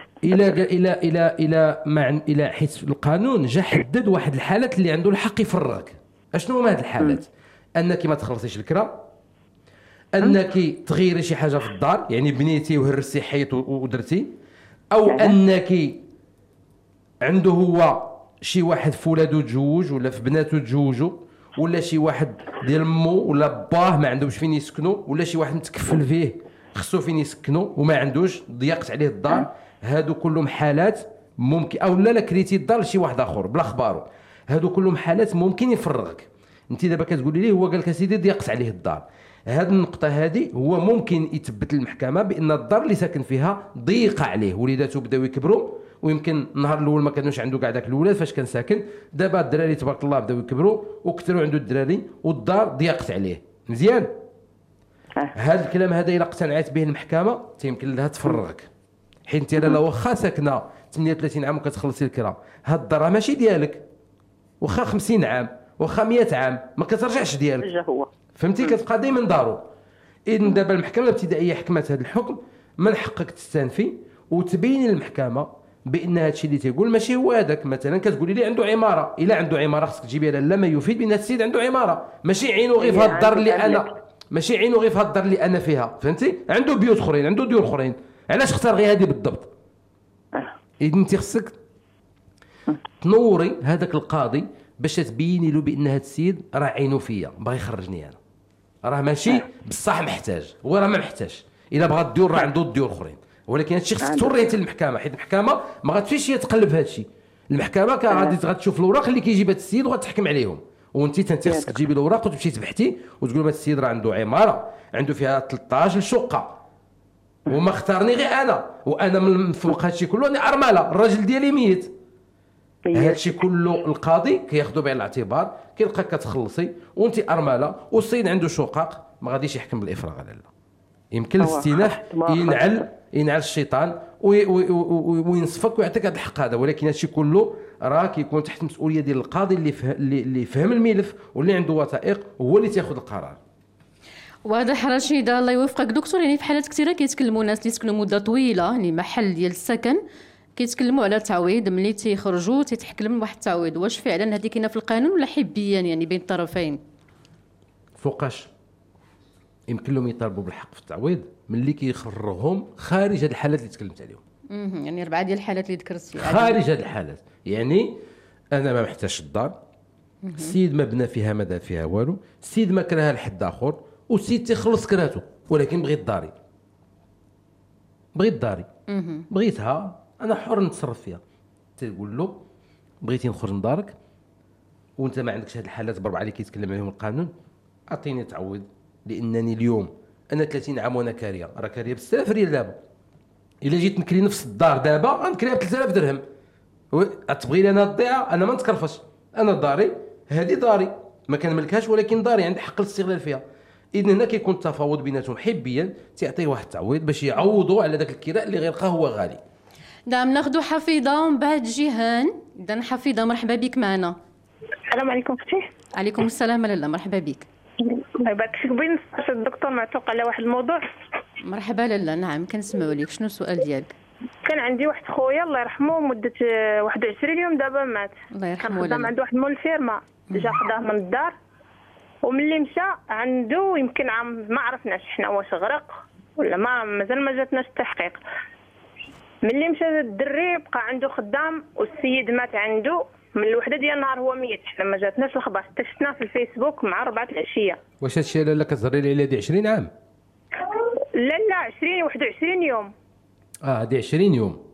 الى حيت القانون جا حدد واحد الحالات اللي عنده الحق يفرغك. اشنو هما هاد الحالات؟ انك ما تخلصيش الكرا، انك تغيري شي حاجه في الدار يعني بنيتي وهرستي حيط ودرتي، او انك عنده هو شي واحد في ولادو تزوج ولا في بناتو تزوجوا، ولا شي واحد ديال مو ولا باه ما عندهمش فين يسكنوا، ولا شي واحد متكفل فيه خصو فين يسكنوا وما عندوش ضيقت عليه الدار. هادو كلهم حالات ممكن، او لا كريتي الدار لشي واحد اخر بلا خبارو. هادو كلهم حالات ممكن يفرغك. انت دابا كتقولي ليه هو قال لك اسيدي ضيقت عليه الدار. هاد النقطه هذه هو ممكن يثبت للمحكمه بان الدار اللي ساكن فيها ضيقه عليه، وليداتو بداو يكبروا ويمكن النهار الاول ما كانوش عنده كاع داك الولاد فاش كان ساكن. دابا الدراري تبارك الله بداو يكبروا وكثروا عنده الدراري والدار ضيقت عليه. مزيان. هذا الكلام هذا الا اقتنعت به المحكمه تيمكن لها تفرغك، حيت انت لا واخا ساكنه 38 عام وكتخلصي الكرا، هاد الدار ماشي ديالك. واخا 50 عام واخا 100 عام ما كترجعش ديالك. فهمتي؟ كتبقى دائما دارو. اذا دابا المحكمه الابتدائيه حكمت هذا الحكم، من حقك تستنفي وتبين للمحكمه بان هذا الشيء اللي تيقول ماشي هو هذاك. مثلا كتقولي لي عنده عماره، الا عنده عماره خصك تجيبي لها ما يفيد بان هذا السيد عنده عماره، ماشي عينو غير في هذه الدار اللي انا فيها. فهمتي؟ عنده بيوت اخرين، عنده ديور اخرين، علاش اختار غير هذه بالضبط؟ اذا انت خصك تنوري هذاك القاضي باش تبيني له بان هذا السيد راه عينو فيا باغي يخرجني انا، راه ماشي بصح محتاج، هو راه ما محتاج. الا بغى الديون راه عنده الديون اخرين، ولكن هادشي خصك توريه حتى للمحكمه، حيت المحكمه ما غاتمشيش هي تقلب هادشي. المحكمه غتشوف الاوراق اللي كيجيب هذا السيد وغتحكم عليهم، وانت خصك تجيبي الاوراق وتمشي تبحثي وتقول هذا السيد راه عنده عماره عنده فيها 13 شقه وما اختارني غير انا، وانا من فوق هادشي كله انا ارمله، الراجل ديالي ميت. هادشي كله القاضي كياخذو بعين الاعتبار، كيلقاك كتخلصي وانت ارمله والسيد عنده شقق، ما غاديش يحكم بالافراغ على لا. يمكن الاستئناف ينعل الشيطان وينصفك ويعطيك هذا الحق هذا، ولكن هادشي كله راه كيكون تحت المسؤوليه ديال القاضي اللي فهم الملف واللي عنده وثائق هو اللي تياخذ القرار.
واضح رشيدة، الله يوفقك دكتور. يعني في حالات كثيره كيتكلموا ناس اللي سكنوا مده طويله يعني محل ديال السكن كيتكلموا على تعويض ملي تيخرجوا تيتحكم لهم واحد التعويض، واش فعلا هذه كاينه في القانون ولا حبيا يعني بين الطرفين؟
فوقاش يمكن لهم يطالبوا بالحق في التعويض ملي كيخرجهم خارج هذه الحالات اللي تكلمت عليهم.
يعني 4 ديال الحالات اللي ذكرتي
خارج هذه الحالات، يعني انا ما محتاجش الدار، السيد ما بنى فيها ما دار فيها والو، السيد ما كرهها لحد اخر، والسيد تيخلص كرهته، ولكن بغيت داري بغيتها انا حر نتصرف فيها. تقول له بغيتي نخرج من دارك وانت ما عندكش هذه الحالات ب4 اللي كيتكلم عليهم القانون، اعطيني تعويض، لانني اليوم انا 30 عام وانا كاريه، راه كاريه ب6000 ريال دابا، الا جيت نكري نفس الدار دابا غنكريها ب 3000 درهم. تبغي لي انا الضيعه؟ انا ما نتكرفش، انا داري هذه داري ما كنملكهاش، ولكن داري عندي حق الاستغلال فيها. اذن هنا كيكون التفاوض بيناتهم حبيا، تعطيه واحد التعويض باش يعوضوا على ذاك الكراء اللي غيلقاه هو غالي.
نعم، ناخذوا حفيظه ومن بعد جيهان. اذا حفيظه مرحبا بك معنا.
السلام عليكم اختي.
عليكم السلام لاله، مرحبا بك.
الله يبارك فيك، بغيت نسال الدكتور معتوق على واحد الموضوع.
مرحبا لاله، نعم كنسمعوا لك، شنو السؤال ديالك؟
كان عندي واحد خويا الله يرحمه مده 21 يوم دابا مات.
الله يرحمه.
كان خدام عنده واحد مول الفيرما، جا خداه من الدار وملي مشى عنده يمكن عام ما عرفناش حنا واش غرق ولا مازال ما جاتناش التحقيق. ملي مشى الدري بقى عنده خدام والسيد مات عنده من الوحده ديال النهار هو ميت، لما جاتناش الخبر حتى شفناه في الفيسبوك مع 4 العشيه.
واش هادشي لاله كتهضري لي على 20 عام؟
لا 20 21 يوم.
هادي 20 يوم.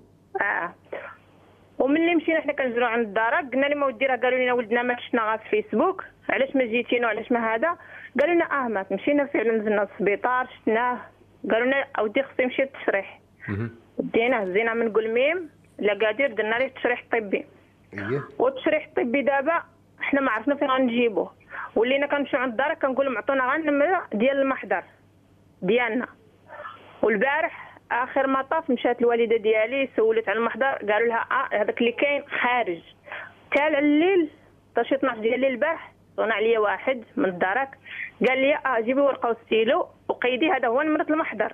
وملي مشينا حنا كنجرو عند الدار قلنا لهم ودي راه قالوا لنا ولدنا ما شفنا غير في الفيسبوك، علاش ما جيتينا وعلاش ما هذا؟ قالوا لنا مات. مشينا فعلا نزلنا للسبيطار شفناه، قالوا لنا اودي خصو يمشي للتشريح. ديناه هزينا من قلميم لقادير درنا ليه التشريح الطبي. والتشريح الطبي دابا حنا ما عرفنا فين غنجيبوه، ولينا كنمشيو عند الدار كنقول لهم عطونا غير النمره ديال المحضر ديالنا. والبارح اخر ما طاف مشات الوالده ديالي سولت على المحضر، قالوا لها هذاك اللي كاين خارج. تال الليل شي 12 ديال الليل البارح صغنا عليا واحد من الدارك قال لي جيبي ورقه وستيلو وقيدي هذا هو نمره المحضر.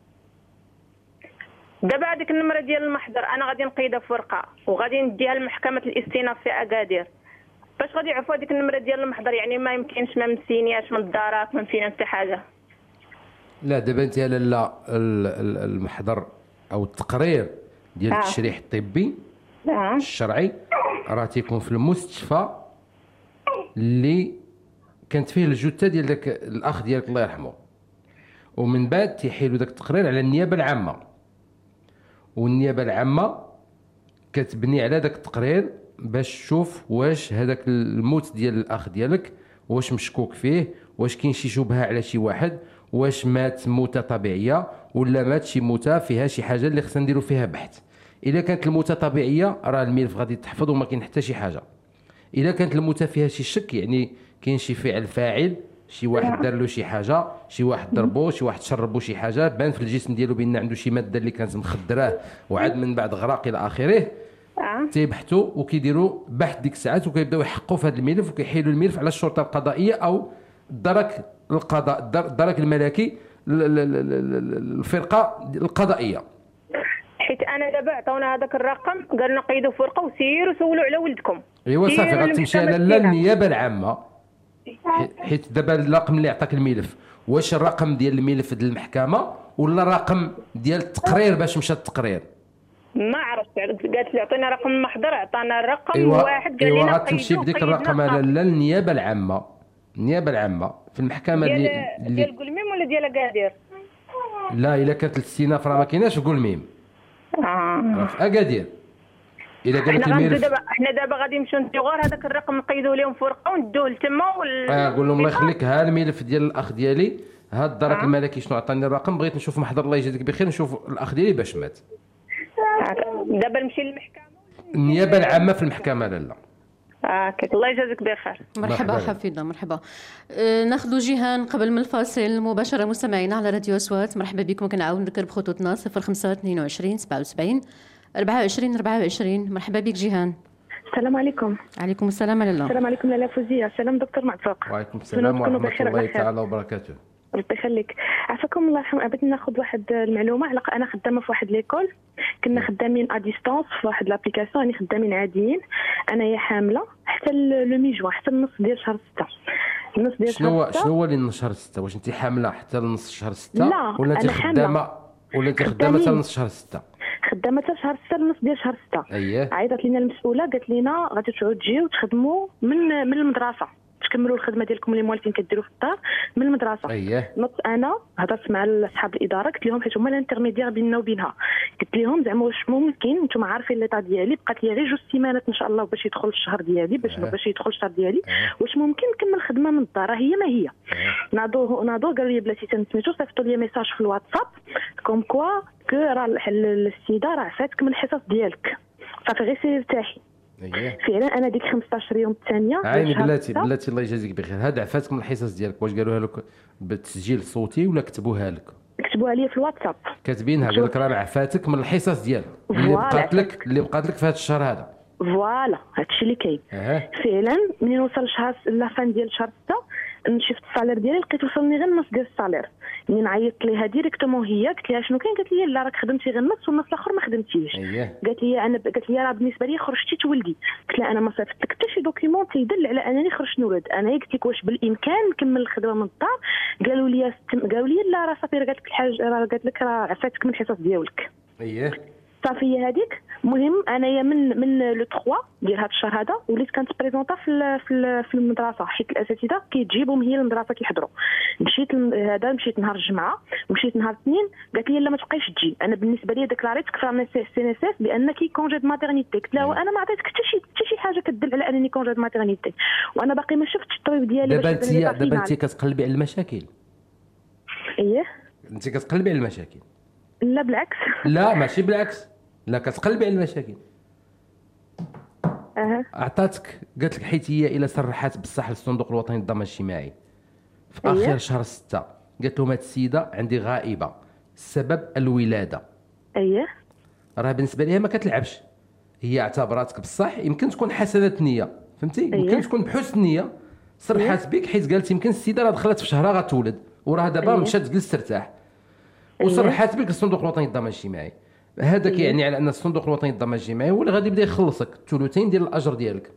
دابا هذيك النمره ديال المحضر انا غادي نقيدها في ورقه وغادي نديها لمحكمه الاستئناف في اكادير، باش غادي يعرفوا هذيك النمره ديال المحضر. يعني ما يمكنش ما مسينياش من الدارات ما فينا حتى حاجه.
لا دابا انت لا المحضر او التقرير ديال التشريح الطبي الشرعي راه تيكون في المستشفى اللي كانت فيه الجثه ديال داك الاخ ديالك الله يرحمه، ومن بعد تيحيلوا داك التقرير على النيابه العامه، والنيابه العامه كتبني على داك التقرير باش تشوف واش هذاك الموت ديال الاخ ديالك واش مشكوك فيه، واش كاين شي شبهه على شي واحد، واش مات موته طبيعيه ولا مات شي موته فيها شي حاجه اللي خصنا نديروا فيها بحث. الا كانت الموته طبيعيه راه الملف غادي تحفظ وما كاين حتى شي حاجه. الا كانت الموته فيها شي شك، يعني كاين شي فعل فاعل، شي واحد دار له شي حاجه، شي واحد ضربوه، شي واحد شربو شي حاجه، بان في الجسم ديالو بان عنده شي ماده اللي كانت مخدراه وعاد من بعد غرق الى اخره، تيبحثوا وكيديروا بحث ديك الساعات وكيبداو يحققوا في هذا الملف وكيحيلوا الملف على الشرطه القضائيه او الدرك القضاء الدرك الملكي الفرقه القضائيه.
حيت انا دابا عطاونا هذاك الرقم قالوا لنا قيدوا في ورقه وسيروا سولوا على ولدكم.
ايوا صافي غتمشي على النيابه العامه، حيت دابا الرقم اللي عطاك الملف واش الرقم ديال الملف ديال المحكمه ولا الرقم ديال التقرير باش مشى التقرير؟
ما عرفت، قالت لي عطينا رقم المحضر، عطانا الرقم واحد قال لنا
غتمشي بديك الرقم على النيابه العامه، النيابه العامه في المحكمه
ديال قلميم ولا ديال اكادير؟
لا الا كانت الاستئناف راه ما كايناش قول ميم. في اكادير الا قالت الميرف
حنا دابا غادي نمشيو نديو غير هذاك الرقم نقيدوا لهم في ورقه وندوه لتما
قول لهم الله يخليك ها الملف ديال الاخ ديالي، ها الدرك الملكي شنو عطاني الرقم، بغيت نشوف محضر الله يجزيك بخير نشوف الاخ ديالي باش مات.
دابا نمشي للمحكمه
النيابه العامه في المحكمه لالا.
الله يجازيك بخير.
مرحبا حفيظه مرحبا. ناخذ جيهان قبل من الفاصل مباشره مستمعينا على راديو اصوات. مرحبا بكم. كنعاود نذكر بخطوطنا 05 22 77 24 24. مرحبا بك جيهان.
السلام عليكم.
عليكم السلام لاله.
السلام عليكم لاله فوزيه. السلام دكتور معتوق.
وعليكم السلام ورحمه الله تعالى وبركاته.
ربي يخليك. عافاكم الله يرحم. بغيت ناخذ واحد المعلومه على انا خدامه في واحد ليكول، كنا خدامين ا ديستانس في واحد لابليكاسيون، يعني خدامين عاديين. انايا حامله حتى لو مي جوان، حتى النص ديال شهر 6. النص ديال شهر 6
شنو هو اللي شهر 6؟ واش انت حامله حتى لنص شهر 6
ولا
انت خدامه ولا انت خدامه حتى لنص شهر 6؟
خدامه حتى شهر 6 لنص ديال شهر 6.
اييه.
عيطت لينا المسؤوله قالت لنا غادي تعود تجيو تخدموا من المدرسه، تكملوا الخدمه ديالكم اللي موالفين كديروا في الدار من المدرسه.
اييه.
نط انا هضرت مع اصحاب الاداره قلت لهم حيت هما الانترميديير بيننا وبينها، قلت لهم زعما واش ممكن نتوما عارفين ليطا ديالي بقات لي غير 2 سيمانات ان شاء الله باش يدخل الشهر ديالي باش يدخل الشهر ديالي، واش ممكن نكمل الخدمه من الدار؟ هي ما هي ناضو قالوا لي بلاتي تنسميتو، صيفطوا لي ميساج في الواتساب كوم كوا كو راه السيده راه عفاتك من الحصص ديالك، صافي غير سير ارتاحي. فعلا انا ديك 15 يوم الثانيه
عيني بلاتي الله يجازيك بخير. هاد عفاتك من الحصص ديالك، واش قالوها لك بالتسجيل الصوتي ولا كتبوها لك؟
كتبوها لي في الواتساب
كاتبينها، قال لك راه عفاتك من الحصص ديالك اللي بقات لك في هذا الشهر هذا.
فوالا هادشي اللي كاين. فعلا منين وصل شهر لافان ديال شهر 6 شفت الصالير ديالي لقيت وصلني غير النص ديال الصالير. منين عيطت ليها ديريكتومون هي قلت لها شنو كاين، قالت لي لا راك خدمتي غير النص والنص الاخر ما خدمتيش. قالت لي راه بالنسبه لي خرجتي تولدي. قلت لها انا ما صيفط لك حتى شي دوكيمون تيدل على انني خرجت نولد. انا قلت لك واش بالامكان نكمل الخدمه من الدار؟ قالوا لي لا راه صافي قالت لك الحاج راه قالت لك راه عفاتك من الحصص ديالك.
اييه
صافي هذيك. المهم انايا من لو 3 ديال هذا الشهر هذا وليت كانت بريزونطا في المدرسه، حيت الاساتذه كيجيبهم هي المدرسه كيحضروا. مشيت نهار الجمعه، مشيت نهار الاثنين، قالت لي لا ما تبقايش تجي. انا بالنسبه لي ديكلاريت كفرنا سي ان اس بانك كونجي دو ماتيرنيتي. قلت لها وانا ما عطيتك حتى شي حاجه كتدل على انني كونجي دو ماتيرنيتي، وانا باقي ما شفتش الطبيب ديالي.
دابا انت كتقلبي على المشاكل.
اييه
انت كتقلبي على المشاكل.
لا بالعكس.
لا ماشي بالعكس، لا كتقلبي على المشاكل. عطاتك قالت لك حيت هي الى صرحات بصح الصندوق الوطني للضمان الاجتماعي في اخر شهر 6 قالت لهم هاد السيده عندي غائبه السبب الولاده.
اييه.
راه بالنسبه ليها ما كتلعبش، هي اعتبراتك بصح يمكن تكون حسنه نيه، فهمتي؟ يمكن تكون بحسن نيه صرحات بك حيت قالت يمكن السيده راه دخلت في شهرها غتولد وراه دابا مشات تجلس ترتاح، وصرحات بك الصندوق الوطني للضمان الاجتماعي. هذاك يعني على ان الصندوق الوطني للضمان الاجتماعي هو اللي غادي يبدا يخلصك الثلثين ديال الاجر ديالك.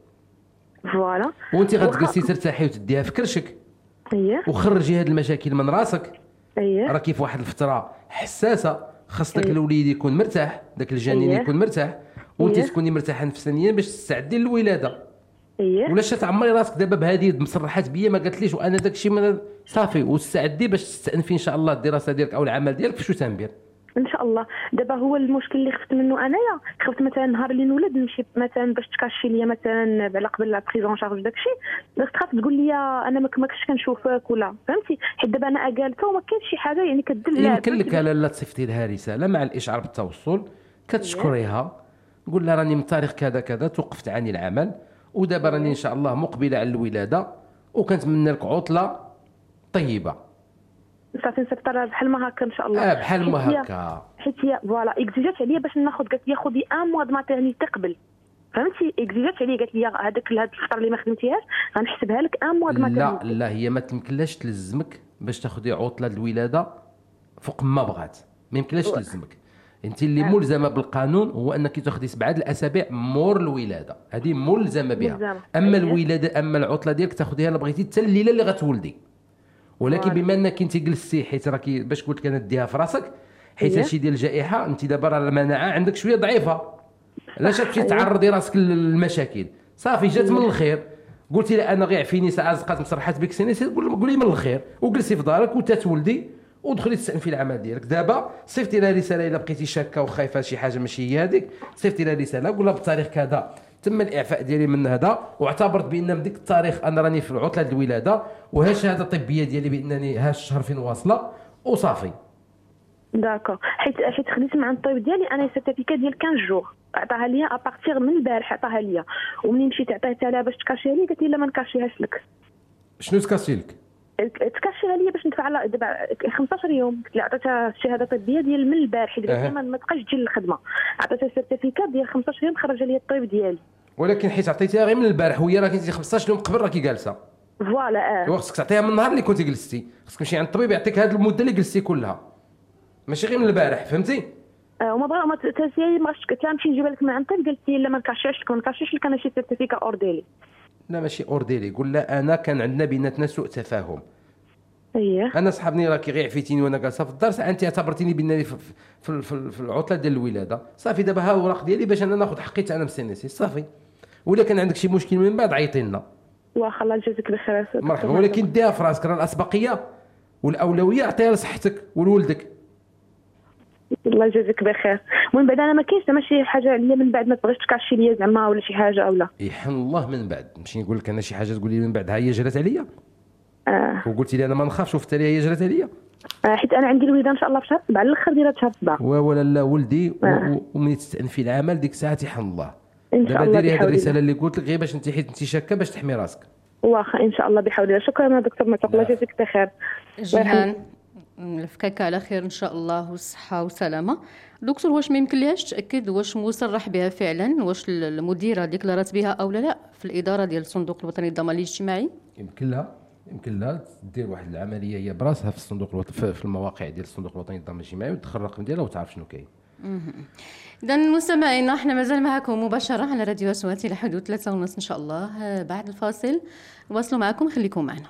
فوالا.
وانت غتجلسي ترتاحي وتديها في كرشك.
اييه.
وخرجي هاد المشاكل من راسك.
اييه.
راه كيف واحد الفتره حساسه، خاص داك الوليد يكون مرتاح، داك الجنين يكون مرتاح، وانت تكوني مرتاحه نفسيا باش تستعدي للولاده. ولا تعمري راسك دابا بهذه مصرحات بيا ما قالتليش وانا داك الشيء صافي، واستعدي باش تستأنفي ان شاء الله الدراسه ديالك او العمل ديالك في شو تنبير
ان شاء الله. دابا هو المشكل اللي خفت منه انايا، خفت مثلا نهار اللي نولد نمشي مثلا باش تكاشي ليا مثلا على قبل لا بريزون شارج داكشي، تخاف تقول لي انا ما كنتش كنشوفك ولا فهمتي، حيت دابا انا قالتها وما كاينش شي حاجه يعني كدل.
يمكن لك لا تصيفطي لها رساله مع الاشعار بالتوصل كتشكريها، قول لها راني من تاريخ كذا كذا توقفت عني العمل ودابا راني ان شاء الله مقبله على الولاده وكنتمنى لك عطله طيبه.
صافي نسبتها بحال ما هكا ان شاء الله.
بحال ما هكا.
حيت هي فوالا اكزيجات عليا باش ناخذ، قالت لي خذي ان موا د ماتيرنيتي قبل، فهمتي؟ اكزيجات عليا قالت لي هذاك الفتره اللي ما خدمتيهاش غنحسبها لك ان موا د ماتيرنيتي.
لا هي ما تمكنلاش تلزمك باش تاخذي عطله الولاده فوق ما بغات، ما يمكنلاش تلزمك. انت اللي ملزمه بالقانون هو انك تاخذي 7 الاسابيع مور الولاده، هذه ملزمه بها. اما الولاده اما العطله ديالك تاخذيها الا بغيتي حتى الليله اللي غتولدي. ولكن بما انك انت جلستي حيت راكي باش قلت لك انا ديها في راسك حيت هادشي ديال الجائحه، انت دابا راه المناعه عندك شويه ضعيفه، علاش تمشي تعرضي راسك للمشاكل؟ صافي جات من الخير، قلتي لا انا غير عفيني ساعه زقات مصرحات بك سيني، قولي من الخير وجلسي في دارك وتتولدي ودخلي تستأنفي العمل ديالك. دابا صيفطي لها رساله الا بقيتي شاكه وخايفه شي حاجه ماشي هي هذيك، صيفطي لها رساله قول لها بالتاريخ كذا تم الاعفاء ديالي من هذا، واعتبرت بان من ديك التاريخ انا راني في عطله الولاده وها الشهاده الطبيه ديالي بانني ها الشهر فين واصله وصافي.
داكور. حيت خديت مع الطبيب ديالي انا سيرتيفيكا ديال 15 جوغ، عطاها ليا ابارتيغ من البارح، عطاها ليا ومنين مشيت عطيتها لها باش تكاشيها لي قالت لي لا ما نكاشيهاش لك.
شنو تكاشي لك؟
تكاشيها ليا باش ندفع دابا 15 يوم. قلت لها عطيتها الشهاده الطبيه ديال من البارح دابا ما تبقاش تجي للخدمه، عطيتها سيرتيفيكا ديال 15 يوم خرج ليا الطبيب ديالي.
ولكن حيت عطيتيها غير من البارح وهي راه كنتي 15 يوم قبل راكي جالسه.
فوالا
خصك تعطيها من النهار اللي كنتي جلستي، خصك تمشي عند الطبيب يعطيك هذه المده اللي جلستي كلها، ماشي غير من البارح، فهمتي؟
وما بغا ما تاسيي ما قلت لها نمشي نجيبها لك من عند الطبيب، قالت لي لا ما نكاشيش لك انا شي سيرتيفيكا اورديلي.
لا ماشي اورديلي، قول لها انا كان عندنا بيناتنا سوء تفاهم.
اييه
انا صحابني راكي غير عفيتيني وانا جالسه في الدار، انت اعتبرتيني بانني في العطله ديال الولاده، صافي دابا ها الاوراق ديالي باش انا ناخذ حقي انا مستنسي صافي. ولا كان عندك شي مشكل من بعد عيطي لنا.
واخا الله يجازيك بخير.
مرحبا، ولكن ديها في راسك، راه الاسبقيه والاولويه عطيها لصحتك ولولدك.
الله يجازيك بخير. ومن بعد انا ما كاينش زعما شي حاجه عليا من بعد ما تبغيش تكاشي ليا زعما ولا شي حاجه اولا.
يحن الله من بعد نمشي نقول لك انا شي حاجه تقول لي من بعد ها هي جرات عليا. وقلتي لي انا ما نخافش وفت لي هي جرات عليا.
حيت انا عندي الولاده ان شاء الله في شهر 7 الاخر ديال شهر 7.
ولا لا ولدي وملي تستأنفي العمل ديك الساعه يحن الله.
ان شاء الله.
ديري هذه الرساله اللي قلت لك غير باش انت حيت انت شاكه باش تحمي راسك.
واخا ان شاء الله بحول الله. شكرا دكتور معتوق، الله يجازيك بخير.
جيهان نفكك على خير ان شاء الله والصحه والسلامه. دكتور واش ما يمكن لهاش تاكد واش مصرح بها فعلا، واش المديره ديكلارات بها او لا في الاداره ديال الصندوق الوطني للضمان الاجتماعي؟
يمكن لها دير واحد العمليه هي براسها في الصندوق الوطني في المواقع ديال الصندوق الوطني للضمان الاجتماعي وتدخل الرقم ديالها وتعرف شنو كاين.
اذا مستمعينا احنا مازال معكم مباشره على راديو أصوات الى حدود 3:30 ان شاء الله. بعد الفاصل نواصلوا معكم، خليكم معنا.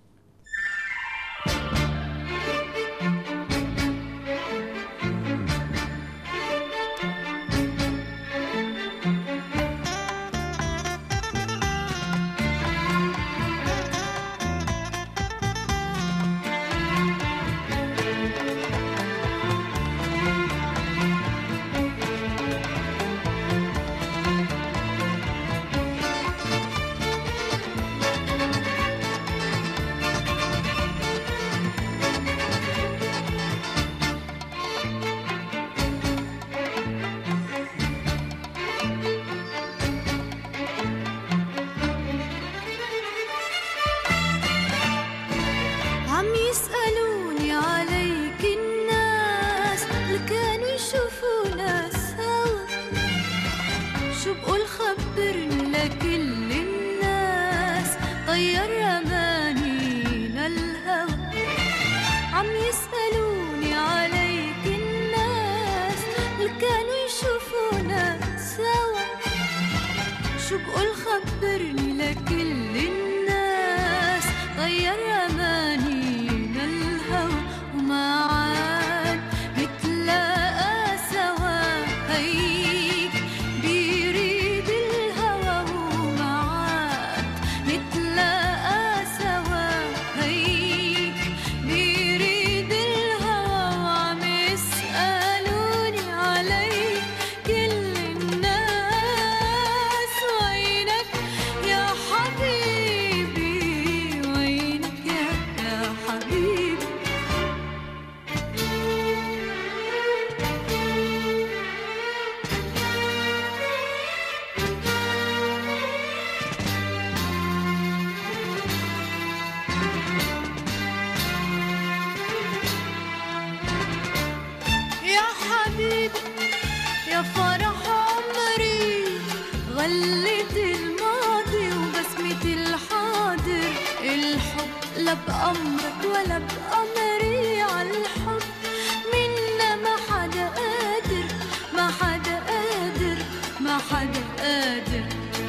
بأمرك ولا بأمري عالحب منا ما حدا قادر ما حدا قادر ما حدا قادر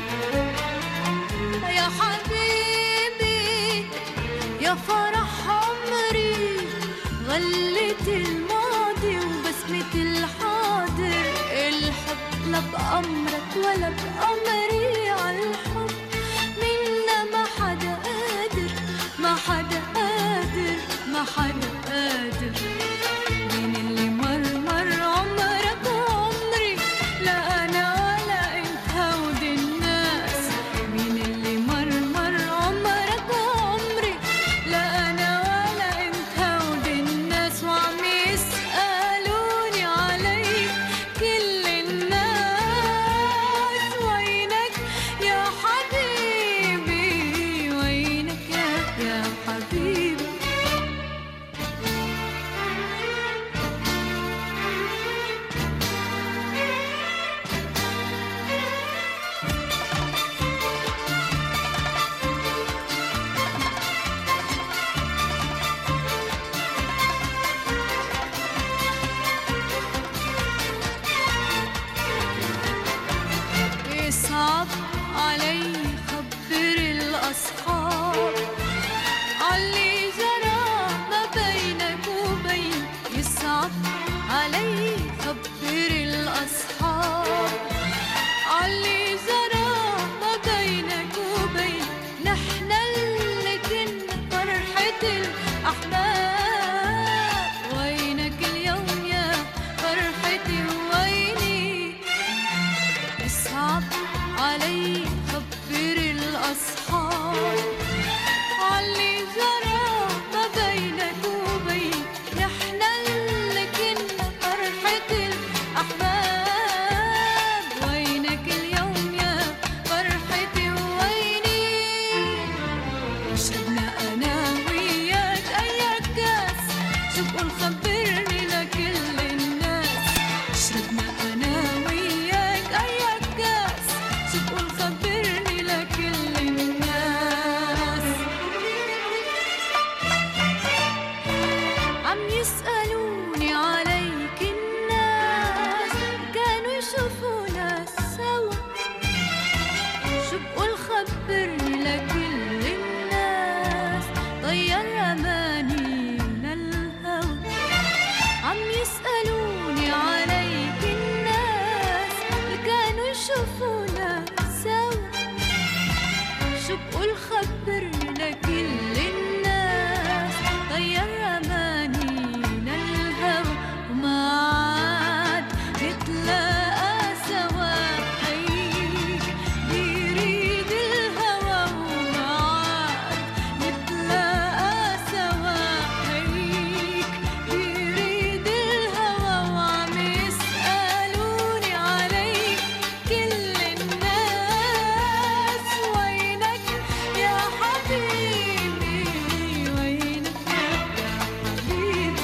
يا حبيبي يا فرح عمري غلت الماضي وبسمة الحاضر الحب لا بأمرك ولا بأمري عالحب منا ما حدا قادر ما حدا قادر ما حدا قادر الأحباب وينك اليوم يا فرحتي ويني اصعب علي خبر الأصحاب علي جرى ما بينك وبين نحن اللي كنا فرحة الأحباب وينك اليوم يا فرحتي ويني شربنا أنا وياك أي كاس شو بقول خبرني لكل الناس شربنا أنا وياك أي كاس شو بقول خبرني لكل الناس عم يسألوني عليك الناس كانوا يشوفونا سوا شو بقول خبرني لكل الناس طير أمانينا الهوى عم يسألوني عليك الناس كانوا يشوفونا سوا شو بقول خبرني لكل الناس طير أمانينا الهوى وما عاد نتلاقى سوا هيك بيريد الهوى وما عاد نتلاقى سوا هيك بيريد الهوى وعم يسألوني عليك كل الناس وينك يا حبيبي وينك يا حبيبي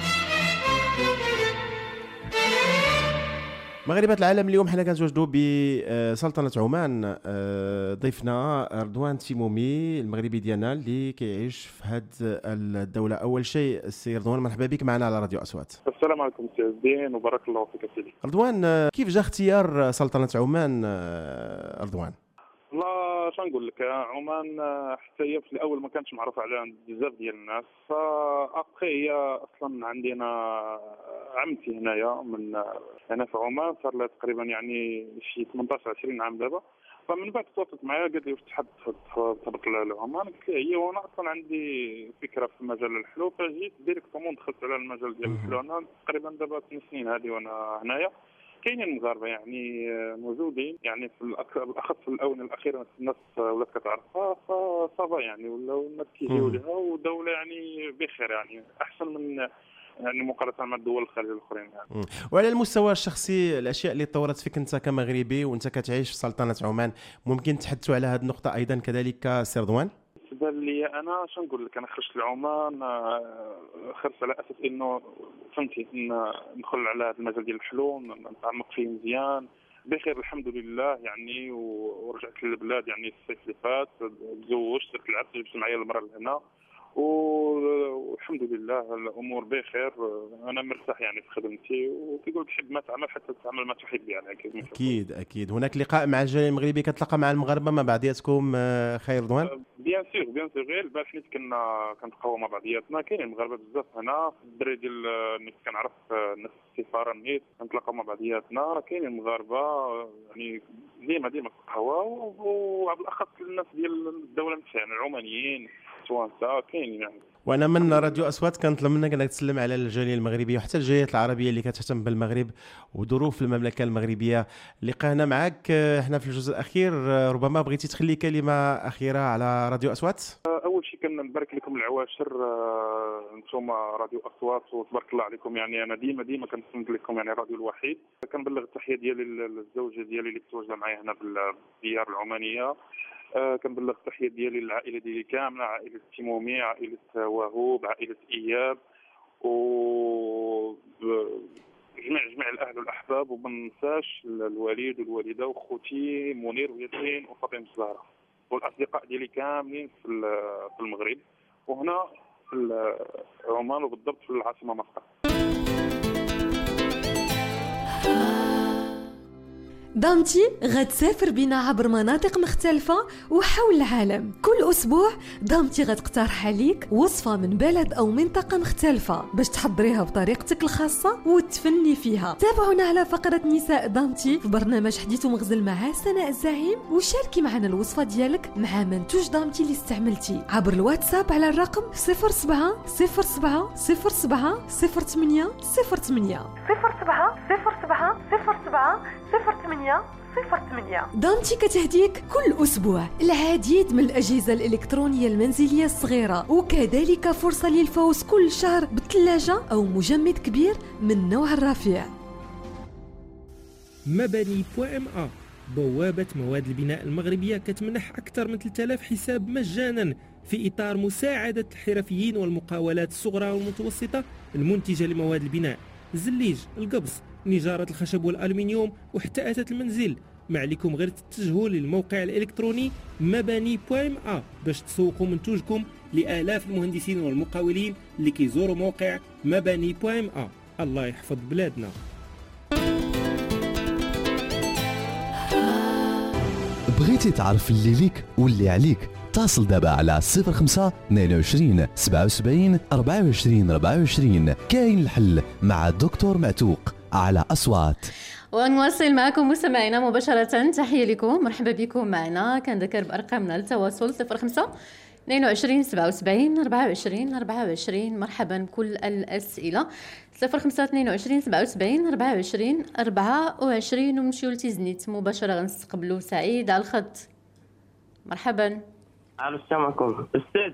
مغربات العالم اليوم حنا كنتواجدوا بسلطنة عمان. ضيفنا رضوان تيمومي المغربي ديالنا اللي كيعيش في هذه الدولة. أول شيء السي رضوان مرحبا بك معنا على راديو أصوات.
السلام عليكم سي الدين وبارك الله فيك سيدي.
رضوان، كيف جا اختيار سلطنة عمان رضوان؟
والله شنو نقول لك، عمان حتى هي في الاول ما كانتش معروفه عليها بزاف ديال الناس، فابخي هي اصلا عندنا عمتي هنايا من هنا في عمان صار لها تقريبا يعني شي 18 20 عام دابا. فمن بعد تواصلت معايا قالت لي واش تحب تهبط لعمان، قلت لها هي وانا اصلا عندي فكره في مجال الحلو، فجيت ديريكتومون دخلت على المجال ديال الحلو. انا تقريبا دابا 2 سنين هذه وانا هنايا. كاينين المغاربه يعني موجودين يعني في بالاخص في الاونه الاخيره الناس ولات كتعرفها، فصافا يعني ولاو الناس كيجيو لها، ودوله يعني بخير يعني احسن من يعني مقارنه مع الدول الخليج الاخرين يعني.
وعلى المستوى الشخصي الاشياء اللي طورت فيك انت كمغربي وانت كتعيش في سلطنه عمان، ممكن تحدثوا على هذه النقطه ايضا كذلك سي رضوان؟
بالنسبه لي انا شنو نقول لك، انا خرجت لعمان خرجت على اساس انه فهمتي ندخل على هذا المجال ديال الحلو، نتعمق فيه مزيان بخير الحمد لله يعني. ورجعت للبلاد يعني الصيف اللي فات، تزوجت درت العرس، جبت معايا المراه لهنا والحمد لله الامور بخير. انا مرتاح يعني في خدمتي، وكيقول تحب ما تعمل حتى تعمل ما تحب يعني.
اكيد هناك لقاء مع الجاليه المغربيه، كتلقى مع المغاربه مع بعضياتكم خير رضوان؟
بيان سور غير البارح نيت كنتقاو مع بعضياتنا. كاين المغاربه بزاف هنا، الدراري ديال نيت كنعرف الناس السفاره نيت كنتلاقاو مع بعضياتنا. كاين المغاربه يعني ديما كنتقاو، وبالاخص الناس ديال الدوله نفسها يعني العمانيين توانسه كاين يعني.
وانا من راديو اصوات كنطلب منك انك تسلم على الجاليه المغربيه وحتى الجاليات العربيه اللي كتهتم بالمغرب وظروف المملكه المغربيه. لقانا معك احنا في الجزء الاخير، ربما بغيتي تخلي كلمه اخيره على راديو اصوات؟
اول شيء كنبارك لكم العواشر انتم راديو اصوات وتبارك الله عليكم يعني. انا ديما كنسند لكم يعني الراديو الوحيد. كنبلغ التحيه ديالي للزوجه ديالي اللي متواجده معايا هنا في الديار العمانيه. كنبلغ التحيه ديالي للعائله ديالي كامله، عائله تيمومي، عائله وهوب، عائله اياب، و جميع الاهل والاحباب، وما ننساش الوالد والوالده وخوتي منير وياسين وفاطمه الزهراء، والاصدقاء ديالي كاملين في المغرب وهنا في عمان وبالضبط في العاصمه مسقط.
دامتي غتسافر بنا عبر مناطق مختلفة وحول العالم. كل أسبوع دامتي غتقترح عليك وصفة من بلد أو منطقة مختلفة باش تحضريها بطريقتك الخاصة وتفني فيها. تابعونا على فقرة نساء دامتي في برنامج حديث ومغزل مع سناء الزعيم، وشاركي معنا الوصفة ديالك مع منتوج دامتي اللي استعملتي عبر الواتساب على الرقم 07 07 07 08 08 07 07 07 08 08. دامتي كتهديك كل أسبوع العديد من الأجهزة الإلكترونية المنزلية الصغيرة، وكذلك فرصة للفوز كل شهر بالثلاجة أو مجمد كبير من نوع الرفيع.
مباني.ma بوابة مواد البناء المغربية كتمنح أكثر من 3000 حساب مجانا في إطار مساعدة الحرفيين والمقاولات الصغرى والمتوسطة المنتجة لمواد البناء، الزليج، القبص، نجارة الخشب والألمنيوم وحتى أثاث المنزل. ما عليكم غير تتجهوا للموقع الإلكتروني مباني.ma باش تسوقوا منتوجكم لآلاف المهندسين والمقاولين اللي كيزوروا موقع مباني.ma. الله يحفظ بلادنا.
بغيتي تعرف اللي ليك واللي عليك؟ اتصل دابا على 05 22 77 24 24. كاين الحل مع الدكتور معتوق على أصوات.
ونواصل معكم مستمعينا مباشرة. تحية لكم، مرحبا بكم معنا. كنذكر بأرقامنا للتواصل 05 22 77 24 24. مرحبا بكل الأسئلة 05 22 77 24 24. ونمشيو لتيزنيت مباشرة. غنستقبلوا سعيد على الخط. مرحبا.
الو السلام عليكم استاذ.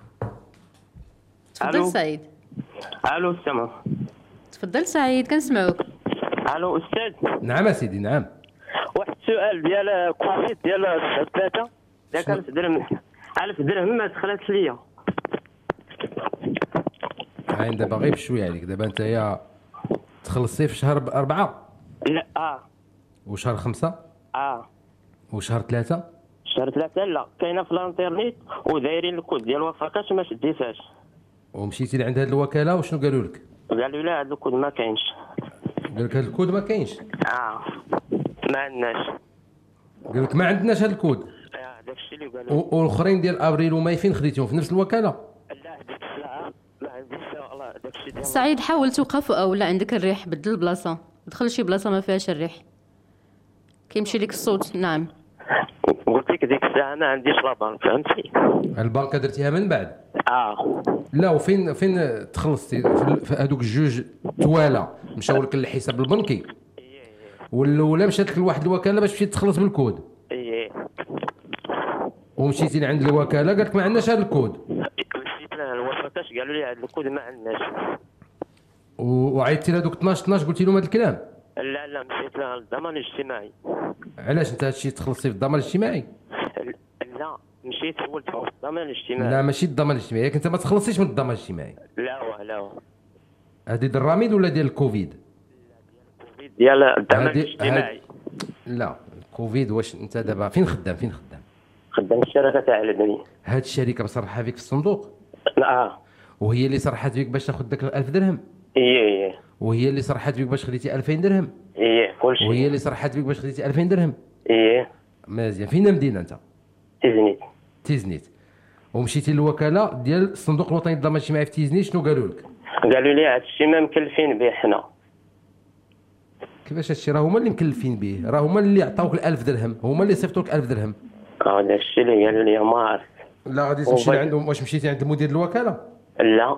تفضل سعيد.
الو السلام.
تفضل سعيد كنسمعوك.
الو استاذ.
نعم سيدي نعم.
واحد السؤال ديال كوفيد ديال 3 اذا كانت درهم 1000 درهم ما دخلت ليا.
عين دابا غير بشويه عليك. دابا انت يا تخلصي في شهر 4
لا
وشهر 5 وشهر 3
شهر 3 لا كاينه في الانترنيت ودايرين الكود ديال الوفاقات ما شديتهاش.
ومشيتي لعند هذه الوكاله وشنو قالوا لك؟
قالوا لا هذا الكود ما كاينش.
قال لك هذا الكود ما كاينش؟
ما عندناش.
قال لك ما عندناش هذا الكود.
داكشي اللي قالوا.
والاخرين ديال ابريل وماي فين خديتيهم في نفس الوكاله؟
لا ما عنديش والله داكشي ديال
سعيد حاول توقف او لا عندك الريح بدل البلاصه، دخل شي بلاصه ما فيهاش الريح كيمشي لك الصوت. نعم
قلت لك ديك الساعه ما عنديش لابان فهمتي.
البنكه درتيها من بعد؟ لا وفين تخلصتي في هذوك الجوج توالا مشاو لك الحساب البنكي ولا مشات لك لواحد الوكاله باش تمشي تخلص بالكود؟ ومشيتي لعند الوكاله قالت لك ما عندناش هذا الكود.
مشيت لها الوفاقات قالوا لي هذا الكود ما عندناش.
وعيطتي لهذوك 12 قلتي لهم هذا الكلام؟
لا مشيت لها للضمان الاجتماعي.
علاش انت هادشي تخلصي في الضمان الاجتماعي؟
لا مشيت سولت في الضمان الاجتماعي.
لا ماشي الضمان الاجتماعي، ياك انت ما تخلصيش من الضمان الاجتماعي.
لا
هذه ديال الراميد ولا ديال الكوفيد؟
ديال الضمان الاجتماعي.
لا الكوفيد. واش انت دابا فين خدام؟
خدام الشركه تاع العدني.
هاد الشركه مصرحه فيك في الصندوق؟
لا
وهي اللي صرحت فيك باش تاخذ داك 1000 درهم؟
ايه
وهي اللي صرحت فيك باش خديتي 2000 درهم؟
كلشي.
وهي اللي صرحت فيك باش خديتي 2000 درهم؟ مزيان. فين مدينه انت؟ تيزنيت. ومشيتي للوكاله ديال الصندوق الوطني للضمان الاجتماعي في تيزنيت، شنو قالوا لك؟
قالوا لي هذا الشيء ما مكلفين به حنا.
كيفاش هادشي؟ راه هما اللي مكلفين به، راه هما اللي عطاوك 1000 درهم، هما اللي صيفطوك 1000 درهم.
هذا الشيء اللي قالوا لي ما عرفت.
لا غادي تمشي لعندهم. واش مشيتي عند مدير الوكاله؟
لا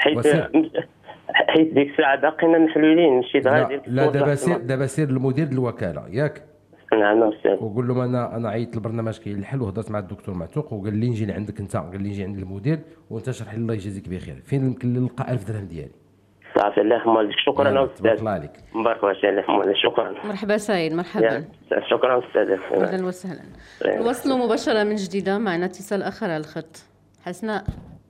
حيت ديك الساعه باقينا محلولين. مشيت غادي.
لا دابا سير لمدير الوكاله ياك.
نعم استاذ.
وقول لهم انا عيطت البرنامج كاين الحل وهضرت مع الدكتور معتوق وقال لي نجي لعندك انت، قال لي نجي عند المدير وانت شرح لي الله يجازيك بخير. فين يمكن نلقى 1000 درهم ديالي؟
صافي الله يحمد لك. شكرا استاذ.
تبارك الله عليك.
مبارك الله يحمد. شكرا.
مرحبا سعيد. مرحبا.
شكرا استاذ.
اهلا وسهلا. نواصلوا مباشره من جديده. معنا اتصال اخر على الخط. حسناء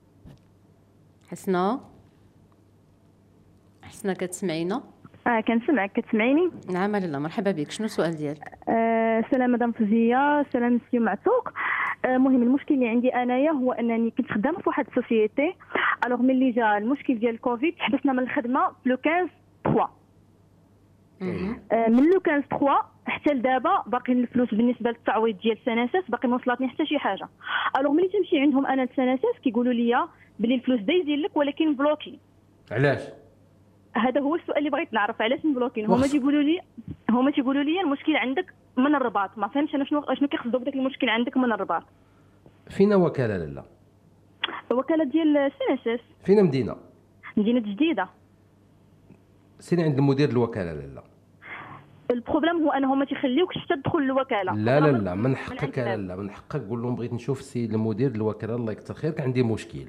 كتسمعينا؟
كنسمعك. كتسمعيني؟
نعم لاله. مرحبا بك. شنو السؤال ديالك؟
سلام مدام فوزيه. سلام مسيو معتوق. المهم المشكل اللي عندي انايا هو انني كنت خدامه في واحد السوسيتي. الوغ ملي جا المشكل ديال الكوفيد حبسنا من الخدمه لو 15/3. من لو 15 حتى لدابا باقيين الفلوس بالنسبه للتعويض ديال سناساس باقي ما وصلتني حتى شي حاجه. الوغ ملي تمشي عندهم انا لسناساس كيقولوا لي بلي الفلوس دايزين لك ولكن بلوكي.
علاش؟
هذا هو السؤال اللي بغيت نعرف، علاش مبلوكين؟ هما تيقولوا لي المشكل عندك من الرباط. ما فهمتش انا شنو كيقصدوا بداك المشكل عندك من الرباط.
فينا وكاله لاله؟
الوكاله ديال سناساس.
فينا مدينه
جديده.
سيري عند المدير الوكاله لاله.
البروبليم هو انهم ما تيخليوكش حتى تدخل للوكاله.
لا من حقك لاله، من حقك قول لهم بغيت نشوف السيد المدير الوكاله الله يكثر خيرك عندي مشكل.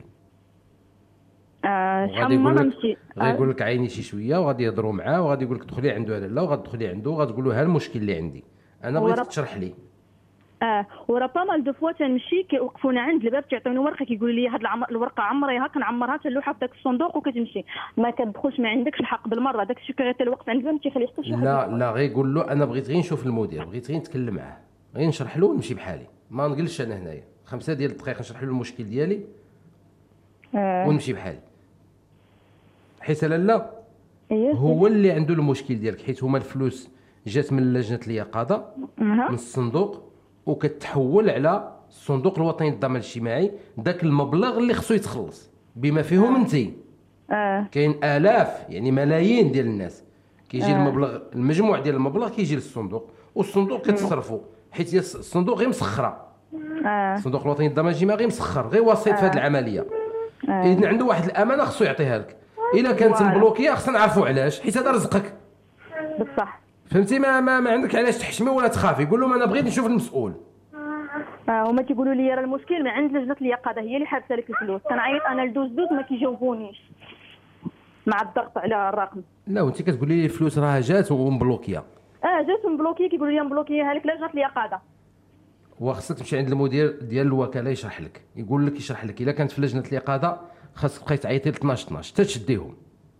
شحال مره نمشي
غيقول لك عيني شي شويه وغادي يهضروا معاه وغادي يقول لك دخلي عنده لاله وغتدخلي عنده وغتقول له ها المشكل اللي عندي انا بغيت تشرح لي.
ورا با مال دو فوا تنمشي كيوقفونا عند الباب تيعطيوني ورقه كيقولوا لي هاد الورقه عمريها كنعمرها تلوحها في داك الصندوق وكتمشي ما كتدخلش ما عندكش الحق بالمره. داك الشيء حتى الوقت عند الباب ما تيخليش حتى شي حاجه.
لا غيقول له انا بغيت غير نشوف المدير، بغيت غير نتكلم معاه، غير نشرح له ونمشي بحالي، ما نجلسش انا هنايا 5 ديال الدقائق نشرح له المشكل ديالي ونمشي بحالي. حيت لاله هو اللي عنده المشكل ديالك، حيت هما الفلوس جات من لجنه اليقظه من الصندوق وكتحول على الصندوق الوطني للضمان الاجتماعي داك المبلغ اللي خصو يتخلص بما فيهم انت. كاين الاف يعني ملايين ديال الناس كيجي المبلغ المجموع ديال المبلغ كيجي للصندوق والصندوق كتصرفوا حيت الصندوق غير مسخره. الصندوق الوطني للضمان الاجتماعي غير مسخر، غير وسيط في هذه العمليه. اذا عنده واحد الامانه خصو يعطيها لك. الا كانت مبلوكيه خصنا نعرفوا علاش، حيت هذا رزقك.
بصح
فهمتي ما عندك علاش تحشمي ولا تخافي. قول لهم انا بغيت نشوف المسؤول.
هما تيقولوا لي راه المشكل من عند لجنه اليقظه هي اللي حابسه لك الفلوس. كنعيط انا لدوز ما كيجاوبونيش مع الضغط على الرقم.
لا وانت كتقولي لي الفلوس راه جات ومبلوكيه.
جات مبلوكيه كيقولوا لي مبلوكيها لك لجنه اليقظه.
وخصك تمشي عند المدير ديال الوكاله يشرح لك، يقول لك يشرح لك. الا كانت في لجنه اليقظه خاصك تبقاي تعيطي ل 12 حتى تشديهم.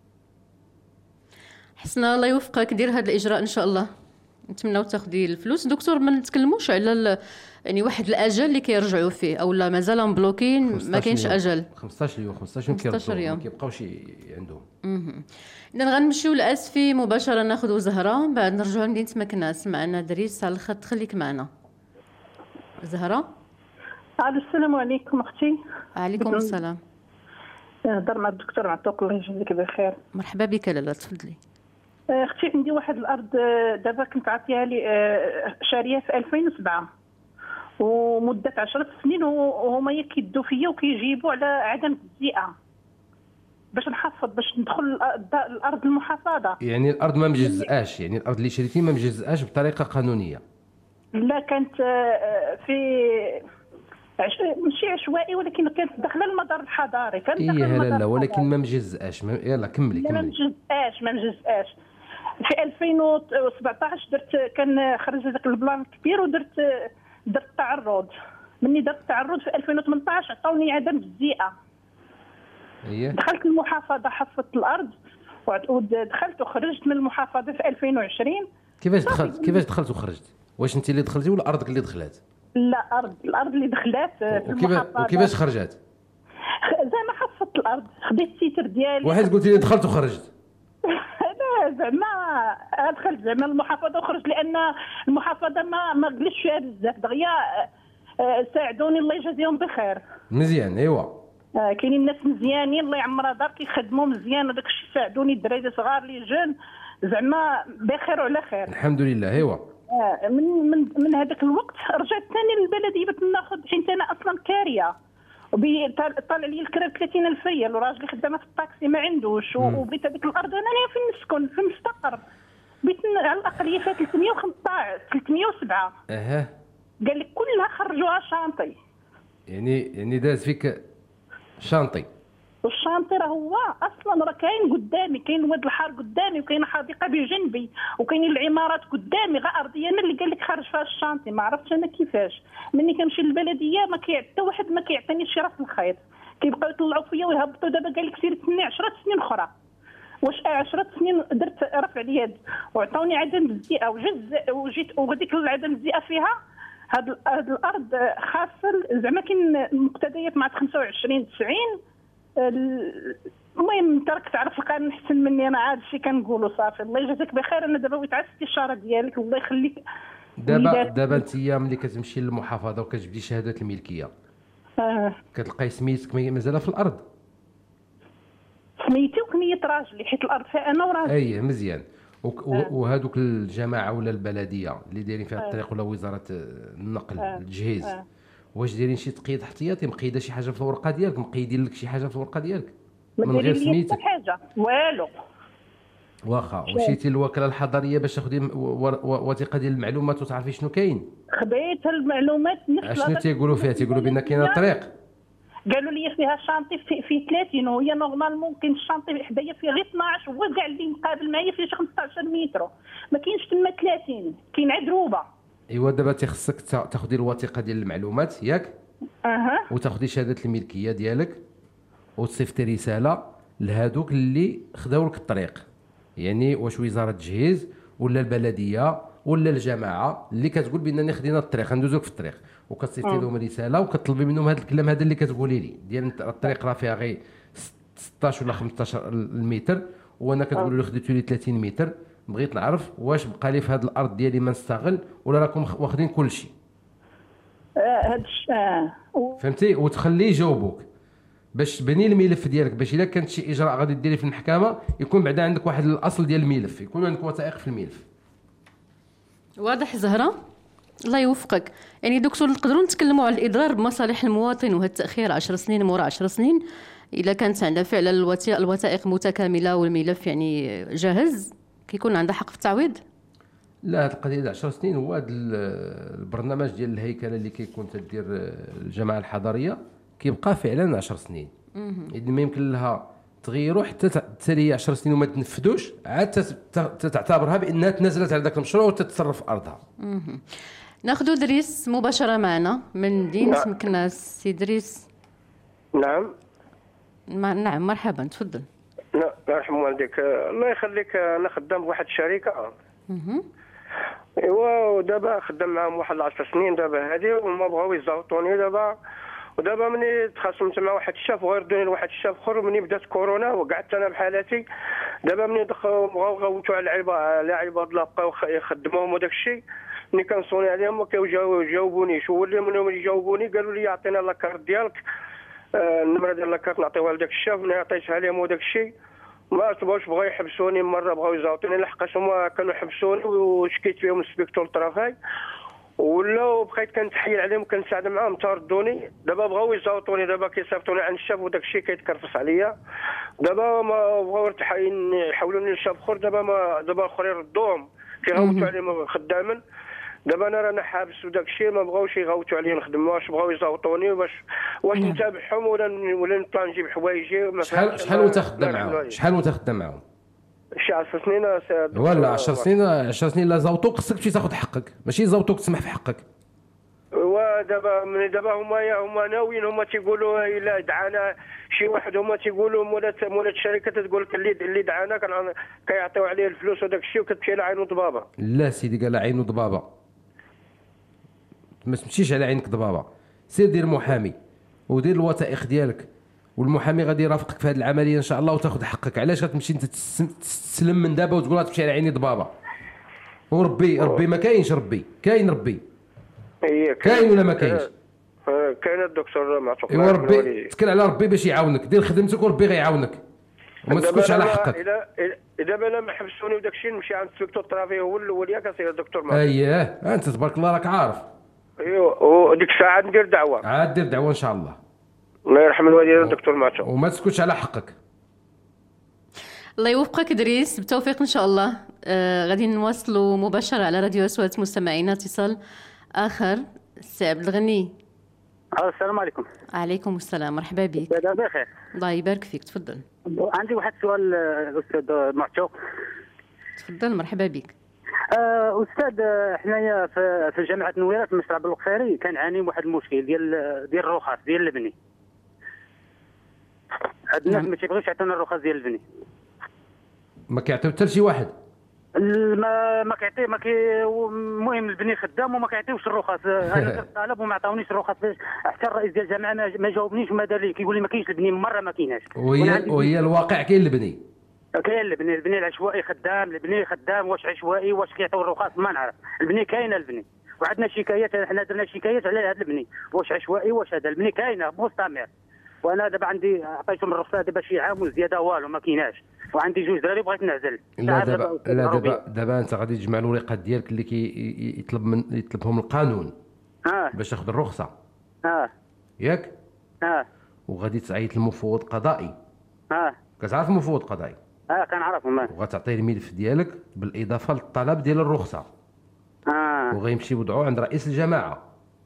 حسنا الله يوفقك، دير هذا الاجراء ان شاء الله. نتمنوا تاخذي الفلوس. دكتور ما نتكلموش على يعني واحد الاجل اللي كيرجعوا فيه او لا مازال مبلوكين ما كاينش اجل. 15 يوم
15 يوم ما كيبقاوش عندهم.
اذا غنمشيو لاسفي مباشره ناخذوا زهره بعد نرجعوا لمدينه مكناس. معنا دريس على الخط، خليك معنا زهره.
السلام عليكم اختي.
وعليكم السلام.
نهضر مع الدكتور معتوق الله يجزيك بخير.
مرحبا بك لاله تفضلي.
اختي عندي واحد الارض دابا كنت عاطيها لي شاريه في 2007 ومده 10 سنين وهما يكيدوا فيا وكيجيبوا على عدم التجزئه باش نحفظ باش ندخل الارض المحافظه.
يعني الارض ما مجزئاش، يعني الارض اللي شريتي ما مجزئاش بطريقه قانونيه.
لا كانت في ماشي عشوائي ولكن كانت داخله المدار الحضاري. كانت داخله
المدار لا ولكن ما مجزئاش. يلا كملي.
ما مجزئاش. في 2017 كان خرج ذاك البلان الكبير ودرت تعرض. مني درت تعرض في 2018 عطاوني عدم تجزئه. دخلت المحافظه حفظت الارض ودخلت وخرجت من المحافظه في 2020.
كيفاش دخلت وخرجت؟ واش انت اللي دخلتي ولا ارضك اللي دخلات؟
لا الارض اللي دخلات في المحافظه.
وكيفاش خرجات؟
زعما حفظت الارض خديت التيتر ديالي.
واحد قلتي لي دخلت وخرجت.
لا زعما دخلت زعما المحافظه وخرجت لان المحافظه ما قلتش فيها بزاف دغيا. ساعدوني الله يجازيهم بخير.
مزيان ايوا.
كاينين ناس مزيانين الله يعمرها دار كيخدموا مزيان وداك الشيء ساعدوني الدراري صغار لي جون زعما بخير وعلى خير
الحمد لله ايوا.
من هذاك الوقت رجعت ثاني للبلديه باش ناخذ حيت انا اصلا كاريه طالع لي الكرا 30,000 ريال وراجلي خدامه في الطاكسي ما عندوش وبيت هذيك الارض انا فين نسكن في المستقر بيت على الاقل فيها 315 307. قال لك كلها خرجوها شانطي.
يعني داز فيك شانطي.
والشانطي راه هو اصلا راه كاين قدامي، كاين واد الحار قدامي وكاين حديقه بجنبي وكاين العمارات قدامي غير ارضيه انا اللي قال لك خرج فيها الشانطي. ما عرفتش انا كيفاش. مني كنمشي للبلديه ما حتى واحد ما كيعطيني شي راس الخيط، كيبقاو يطلعوا فيا ويهبطوا. دابا قال لك سير تسني 10 سنين اخرى. واش 10 سنين درت رفع اليد وعطاوني عدم التجزئه وجيت وغاديك العدم التجزئه فيها هاد الارض خاصه زعما كاين مقتضيات مع 25 90 المهم انت راك تعرف القانون احسن مني، انا عاد شي كنقولوا صافي. الله يجازيك بخير. انا دابا بغيت عاد الاستشاره ديالك، الله يخليك.
دابا انت ملي كتمشي للمحافظه وكتجبدي شهاده الملكيه كتلقاي سميتك مازال في الارض،
سميتي وكنية راجلي حيت الارض فيها انا وراجلي.
اييه مزيان. وهذوك الجماعه ولا البلديه اللي دايرين فيها الطريق ولا وزاره النقل التجهيز، واش دايرين شي تقييد احتياطي؟ مقيده شي حاجه في الورقه ديالك؟ مقيدين لك شي حاجه في الورقه ديالك من غير سميتك؟
حاجه والو.
واخا مشيتي للوكاله الحضريه باش تاخدي وثيقه ديال المعلومات وتعرفي شنو كاين؟
خديت المعلومات نفس
شنو تيقولوا فيها؟ تيقولوا بان كاين الطريق.
قالوا لي فيها شانطي في 30 وهي نورمالمون كاين الشانطي حدايا فيه غير 12 هو كاع اللي مقابل معايا فيه شي 15 متر، ما كاينش تما 30 كاين عدروبه.
ايوا دابا تيخصك تاخدي الوثيقه ديال المعلومات ياك؟ وتاخدي شهاده الملكيه ديالك وتصيفطي رساله لهادوك اللي خداو لك الطريق، يعني واش وزاره التجهيز ولا البلديه ولا الجماعه اللي كتقول بانني خدينا الطريق غندوزوك في الطريق، وكتصيفطي لهم رساله وكتطلبي منهم هذا الكلام هذا اللي كتقولي لي ديال الطريق راه فيها غير 16 ولا 15 المتر وانا كتقولوا لي خديتوا لي 30 متر. بغيت نعرف واش بقى لي في هذه الارض ديالي ما نستغل ولا راكم واخدين كل شيء. فهمتي؟ وتخليه يجاوبوك باش تبني الملف ديالك، باش الا كانت شي اجراء غادي ديري في المحكمه يكون بعدا عندك واحد الاصل ديال الملف، يكون عندك وثائق في الملف.
واضح زهره؟ الله يوفقك. يعني دكتور نقدروا نتكلموا على الاضرار بمصالح المواطن وهذا التاخير 10 سنين مورا 10 سنين الا كانت عندها فعلا الوثائق متكامله والملف يعني جاهز كيكون عندها حق في التعويض؟
لا، هذه القضيه ديال 10 سنين هو هذا البرنامج ديال الهيكله اللي كيكون تدير الجماعه الحضريه كيبقى فعلا 10 سنين. يعني ما يمكن لها تغيروا حتى تالي 10 سنين وما تنفذوش عاد تعتبرها بانها تنازلت على ذاك المشروع وتتصرف في ارضها.
ناخذ دريس مباشره معنا من مدينه مكناس. سي دريس.
نعم
نعم مرحبا تفضل.
لا يرحم والديك الله يخليك. انا خدام بواحد الشركه ايوا ودابا خدام معاهم واحد 10 سنين دابا هذه وما بغاو يزوطوني دابا. ودابا مني تخاصمت مع واحد الشاف وغيردوني لواحد الشاف اخر مني بدات كورونا وقعدت انا بحالاتي. دابا مني بغاو غوتوا على اللعيبه بقاو يخدموهم وداك الشيء ملي كنصوني عليهم ما كيجاوبونيش. ولا منهم اللي جاوبوني قالوا لي عطينا لاكارت ديالك النمره ديال لاكارت نعطيوها لذاك الشاف. ملي عطيتها لهم وداك الشيء ما تبغوش بغاو يحبسوني. مره بغاو يزاوطوني لحقاش هما كانوا يحبسوني وشكيت فيهم السبيكتور الطرافاي ولا بقيت كنتحيل عليهم وكنساعد معاهم تردوني. دابا بغاو يزاوطوني دابا كيصيفطوني عند الشاف وداك الشيء كيتكرفس عليا. دابا ما بغاو يحولوني لشاف اخر. دابا الاخرين ردوهم كيغوتوا عليهم خداما. دابا انا رانا حابس وداك الشيء ما بغاوش يغوتوا عليا نخدم. واش بغاو يزاوطوني واش نتابعهم ولا نطلع نجيب حوايجي.
شحال وانت خدام معاهم؟ شحال وانت خدام معاهم؟
شي 10 سنين
ولا 10 سنين. 10 سنين لا زوطوك خصك تمشي تاخذ حقك، ماشي زوطوك تسمح في حقك.
ودابا هما ناويين. هما تيقولوا الا دعانا شي واحد هما تيقولوا مولات الشركه تقول لك اللي دعانا كيعطيو عليه الفلوس وداك الشيء وكتمشي على عينو ضبابه.
لا سيدي قال عينو ضبابه ما تمشيش على عينك ضبابه. سير دير محامي ودير الوثائق ديالك والمحامي غادي يرافقك في هذه العمليه ان شاء الله وتاخذ حقك. علاش غتمشي انت تسلم من دابا وتقول تمشي على عيني ضبابه؟ وربي ما كاينش. ربي كاين. ربي كاين ولا ما كاينش؟
كاين الدكتور معتوق.
ايوا ربي تكل على ربي باش يعاونك. دير خدمتك وربي غيعاونك وما تسكتش على حقك.
دابا انا ما حبسوني وداك الشيء نمشي عند الدكتور الطرافي هو الاول ياك سير الدكتور معتوق.
اييه انت تبارك الله راك عارف.
ايوا وديك الساعه ندير دعوه.
عاد دير دعوه ان شاء الله.
الله يرحم الوالدين الدكتور معتوق.
وما تسكتش على حقك.
الله يوفقك ادريس بالتوفيق ان شاء الله. غادي نواصلوا مباشره على راديو اصوات مستمعينا. اتصال اخر السي عبد الغني.
السلام عليكم.
عليكم السلام مرحبا بك.
بخير
الله يبارك فيك تفضل.
عندي واحد السؤال الاستاذ معتوق.
تفضل مرحبا بك.
استاذ حنايا في جامعه نويره في مشرع بالقصيري كنعاني واحد المشكل ديال الرخص ديال البني. هاد الناس ما تيبغيوش يعطيونا الرخص ديال البني.
ما كيعطيو حتى لشي واحد.
ما كيعطي المهم البني خدام وما كيعطيوش الرخص. انا درت طلب وما عطاونيش الرخص، حتى الرئيس ديال الجامعه ما جاوبنيش وما دار لي، كيقول لي ما كاينش البني، مره ما كايناش.
وهي الواقع كاين البني،
كاين البني العشوائي خدام، البني خدام، واش عشوائي واش كيعطيو الرخص ما نعرف. البني كاينه البني، وعندنا شكايات، حنا درنا شكايات على هذا البني، واش عشوائي واش هذا البني كاينه مستمر. وانا دابا عندي عطيتهم الرخصه دابا شي عام وزياده والو ما كايناش، وعندي جوج دراري بغيت نعزل.
دابا انت غادي تجمع الوريقات ديالك اللي يطلبهم القانون باش تاخذ الرخصه ياك وغادي تعيط للمفوض قضائي. كتعرف المفوض قضائي؟
كنعرفهم.
وغتعطيه الملف ديالك بالاضافه للطلب ديال الرخصه. وغيمشي يوضعوه عند رئيس الجماعه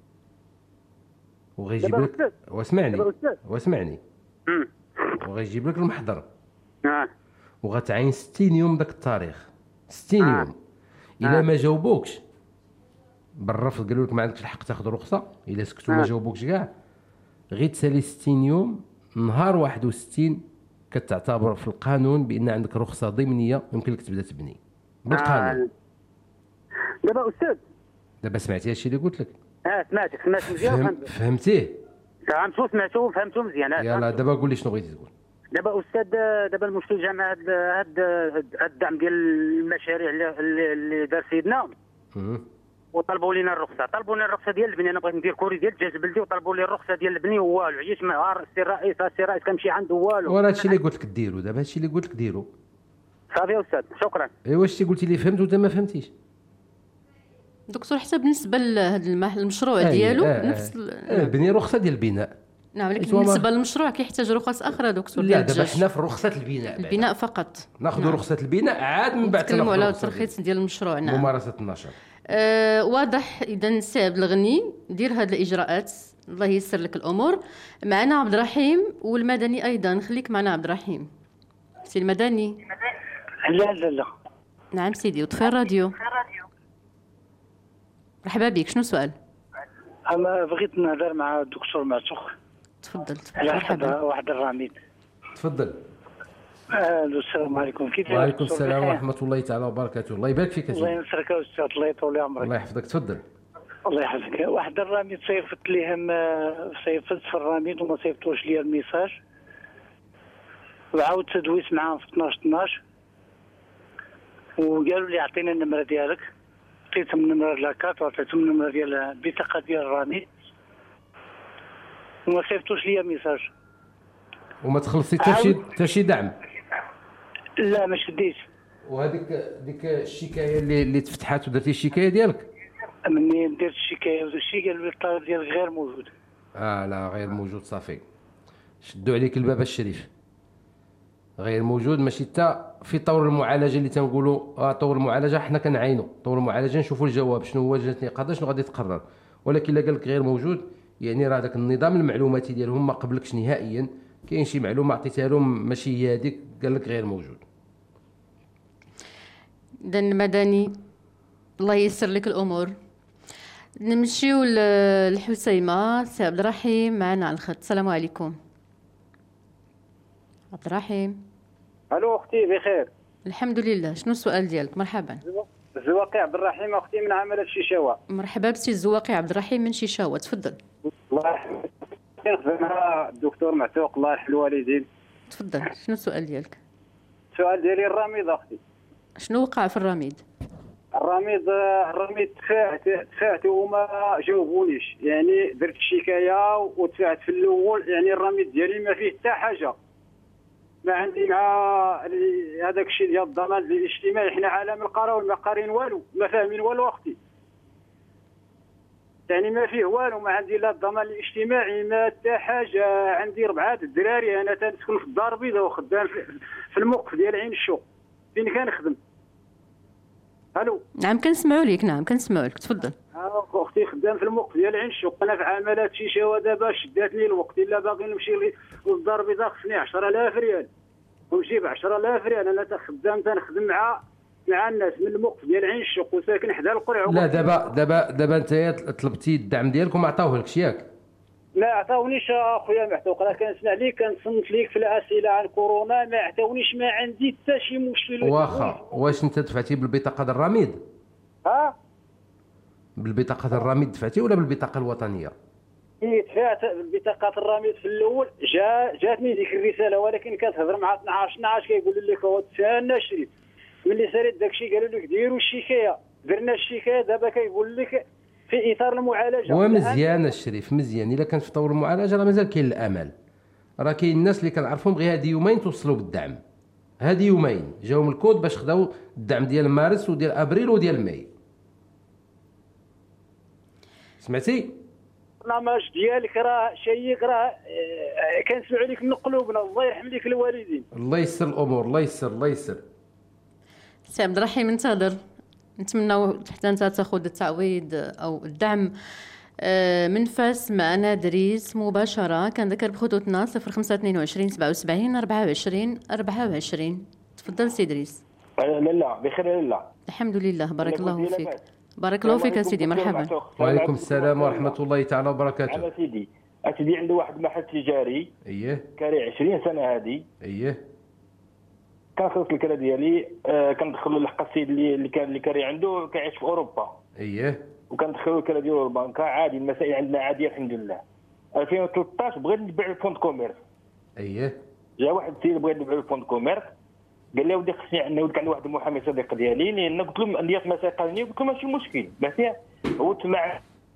وغيجيب لك واسمعني وغيجيب لك المحضر وغتعين 60 يوم داك التاريخ. 60 يوم الا ما جاوبوكش بالرفض، قالوا لك ما عندكش الحق تاخذ رخصه، الا سكتوا ما جاوبوكش كاع غير تسالي 60 يوم. نهار 61 كتعتبر في القانون بان عندك رخصه ضمنيه يمكن لك تبدا تبني بالقانون.
دابا استاذ
دابا سمعتي هادشي اللي قلت لك؟
سمعت مزيان.
فهمتيه؟
سمعته وفهمته مزيان.
يلا دابا قول لي شنو بغيتي تقول.
دابا استاذ دابا المشكل الجامعه هاد الدعم ديال المشاريع اللي دار سيدنا وطلبوا لنا الرخصه، ديال البني. انا بغيت ندير كوري ديال الدجاج بلدي وطلبوا لي الرخصه ديال البني والو. عييت مع السي الرئيس كنمشي عنده والو.
وراه هادشي اللي قلت لك ديرو، دابا هادشي اللي قلت لك ديرو.
صافي يا استاذ شكرا.
ايوا شتي قلتي لي فهمت وانت ما فهمتيش
دكتور. حتى بالنسبه لهذا المشروع ديالو نفس
بني رخصه ديال البناء.
نعم، لكن بالنسبه للمشروع كيحتاج رخص اخرى دكتور.
لا دابا حنا في رخصه البناء
فقط
ناخذ رخصه البناء عاد من بعد
نتكلموا على الترخيص ديال المشروع. نعم،
ممارسه النشاط.
واضح. اذا السي عبد الغني دير هذه الاجراءات، الله ييسر لك الامور. معنا عبد الرحيم والمدني ايضا، خليك معنا عبد الرحيم. سي المدني.
لا
نعم سيدي، وطفي الراديو. مرحبا بك، شنو السؤال؟
انا بغيت نهضر مع الدكتور معتوق.
تفضل.
مرحبا. واحد الرميد.
تفضل.
السلام عليكم. كيف
وعليكم السلام ورحمه الله تعالى وبركاته. الله يبارك فيك.
الله ينصرك استاذ، الله يطول عمرك.
الله يحفظك. تفضل.
الله يحفظك. واحد الرميد صيفط ليهم، صيفط في الرميد وما صيفطوش لي الميساج، وعاود تدويت معاهم في 12 وقالوا لي اعطينا النمره ديالك. عطيتهم النمره لاكارت وعطيتهم النمره ديال البطاقه ديال الرميد وما صيفطوش لي ميساج.
وما تخلصتي حتى شي دعم؟
لا ما شديتش.
وهذيك الشكايه اللي تفتحات ودرتي الشكايه ديالك؟
مني درت الشكايه وداكشي قالوا لي الطلب ديالك غير موجود.
لا غير موجود صافي، شدوا عليك الباب الشريف. غير موجود ماشي حتى في طور المعالجه اللي تنقولوا طور المعالجه حنا كنعاينوا طور المعالجه نشوفوا الجواب شنو هو لجنه النقاضه شنو غادي تقرر. ولكن الا قال لك غير موجود يعني راه داك النظام المعلوماتي ديالهم ما قبلكش نهائيا. كاين شي معلومه عطيتها لهم ماشي هي هذيك، قال لك غير موجود.
اذا المدني الله ييسر لك الامور. نمشيو للحسيمه. سي عبد الرحيم معنا على الخط. السلام عليكم عبد الرحيم.
الو اختي بخير؟
الحمد لله. شنو السؤال ديالك؟ مرحبا.
الزواقي عبد الرحيم اختي من عماله شيشاوه.
مرحبا بسي الزواقي عبد الرحيم من شيشاوه. تفضل.
الله يحفظك. كنخدمها الدكتور معتوق الله يرحم الوالدين.
تفضل. شنو السؤال ديالك؟
السؤال ديالي الرميد اختي.
شنو وقع في الرميد؟
الرميد دفعت وما جاوبونيش، يعني درت الشكايه ودفعت في الاول، يعني الرميد ديالي ما فيه حتى حاجه. ما عندي مع هذاك الشيء ديال الضمان الاجتماعي، حنا عالم القراء ما قارين والو، ما فاهمين والو اختي. يعني ما فيه والو، ما عندي لا الضمان الاجتماعي ما حتى حاجه. عندي 4 الدراري، انا تنسكن في الدار البيضاء وخدام في الموقف ديال عين الشوق فين كنخدم. الو.
نعم كنسمعوا لك. نعم كنسمعوا لك. تفضل.
اختي خدام في الموقف ديال عين الشوق، انا في عملات شيشاوه دابا شداتني الوقت. الا باغي نمشي للدار البيضاء خصني 10,000 ريال ونمشي ب 10,000 ريال. انا تنخدم مع الناس من الموقف ديال عين الشوق وساكن حدا القرع.
لا دابا انت طلبتي الدعم ديالك وما عطاوهلكش ياك؟
ما عطاونيش اخويا محتوق، راه كنسمع ليك كنصنت ليك في الاسئله عن كورونا، ما عطاونيش، ما عندي حتى شي مشكل.
واخا واش انت دفعتي بالبطاقه ديال الرميد؟
ها
بالبطاقه ديال الرميد دفعتي ولا بالبطاقه الوطنيه؟
دفعت بطاقه الرميد في الاول، جاتني ديك الرساله، ولكن كتهضر مع 12 كيقول لك هو تسنى شريت. ملي ساليت داكشي قالوا لك ديروا الشكايه، درنا الشكايه، دابا كيقول لك في اطار المعالجه.
ومزيان الشريف مزيان، الا كانت في طور المعالجه راه مازال كاين الامل. راه كاين الناس اللي كنعرفهم غير هادي يومين توصلوا بالدعم، هادي يومين جاهم الكود باش خداو الدعم ديال مارس وديال ابريل وديال ماي. سمعتي؟
البرنامج ديالك راه شيق، راه كنسمعوا لك من قلوبنا، الله يرحم لك الوالدين.
الله يسر الامور، الله يسر الله يسر.
سي عبد الرحيم انتظر، نتمنى حتى انت تاخذ التعويض او الدعم من فاس معنا دريس مباشره. كنذكر بخطوطنا 0522 77 24 24. تفضل سي دريس.
لا بخير لا
الحمد لله، بارك الله فيك. بارك الله فيك سيدي، مرحبا.
وعليكم السلام ورحمه الله تعالى وبركاته.
انا سيدي عنده واحد المحل تجاري كاري 20 سنه هذه. كنخلص الكرا ديالي، كندخلوا لحق السيد اللي كاري عنده كيعيش في اوروبا. وكندخلوا الكرا ديالو البنكه عادي، المسائل عندنا عاديه الحمد لله. 2013 بغيت نبيع الفوند كوميرس. جا واحد السيد بغيت نبيع الفوند كوميرس، قال لي ودي خصني عندي واحد المحامي صديق ديالي، لان قلت له عندي مسائل قانونيه، قلت له ماشي مشكل ماشي. هو تسمع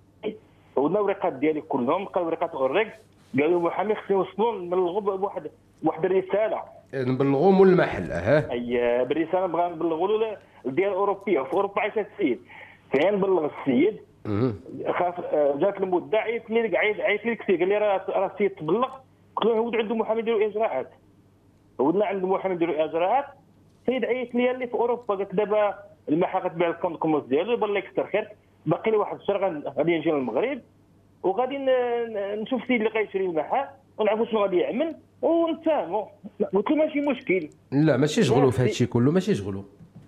ودنا الورقات ديالي كلهم، لقى الورقات اوريك، قالوا المحامي خصني نوصلوا نبلغوا بواحد الرساله
نبلغوا مول المحل.
بالرساله بغا نبلغوا له ديال اوروبيه، في اوروبا عايش السيد. فين نبلغ السيد خاف، جات المده عيط لي كثير، قال لي راه السيد تبلغ. قلت له هو عنده محامي يديروا اجراءات، ودنا عنده محامي يديروا اجراءات. السيد عيط لي اللي في اوروبا، قالت دابا المحل غتبيع الكونت كوموس ديالو، بالله يكثر خير، باقي لي واحد الشهر غادي نجي للمغرب، وغادي نشوف السيد اللي غيشري المحل ونعرفوا شنو غادي يعمل ونتفاهموا. قلت له ماشي مشكل.
لا ماشي شغلوا في هادشي كله، ماشي شغلوا.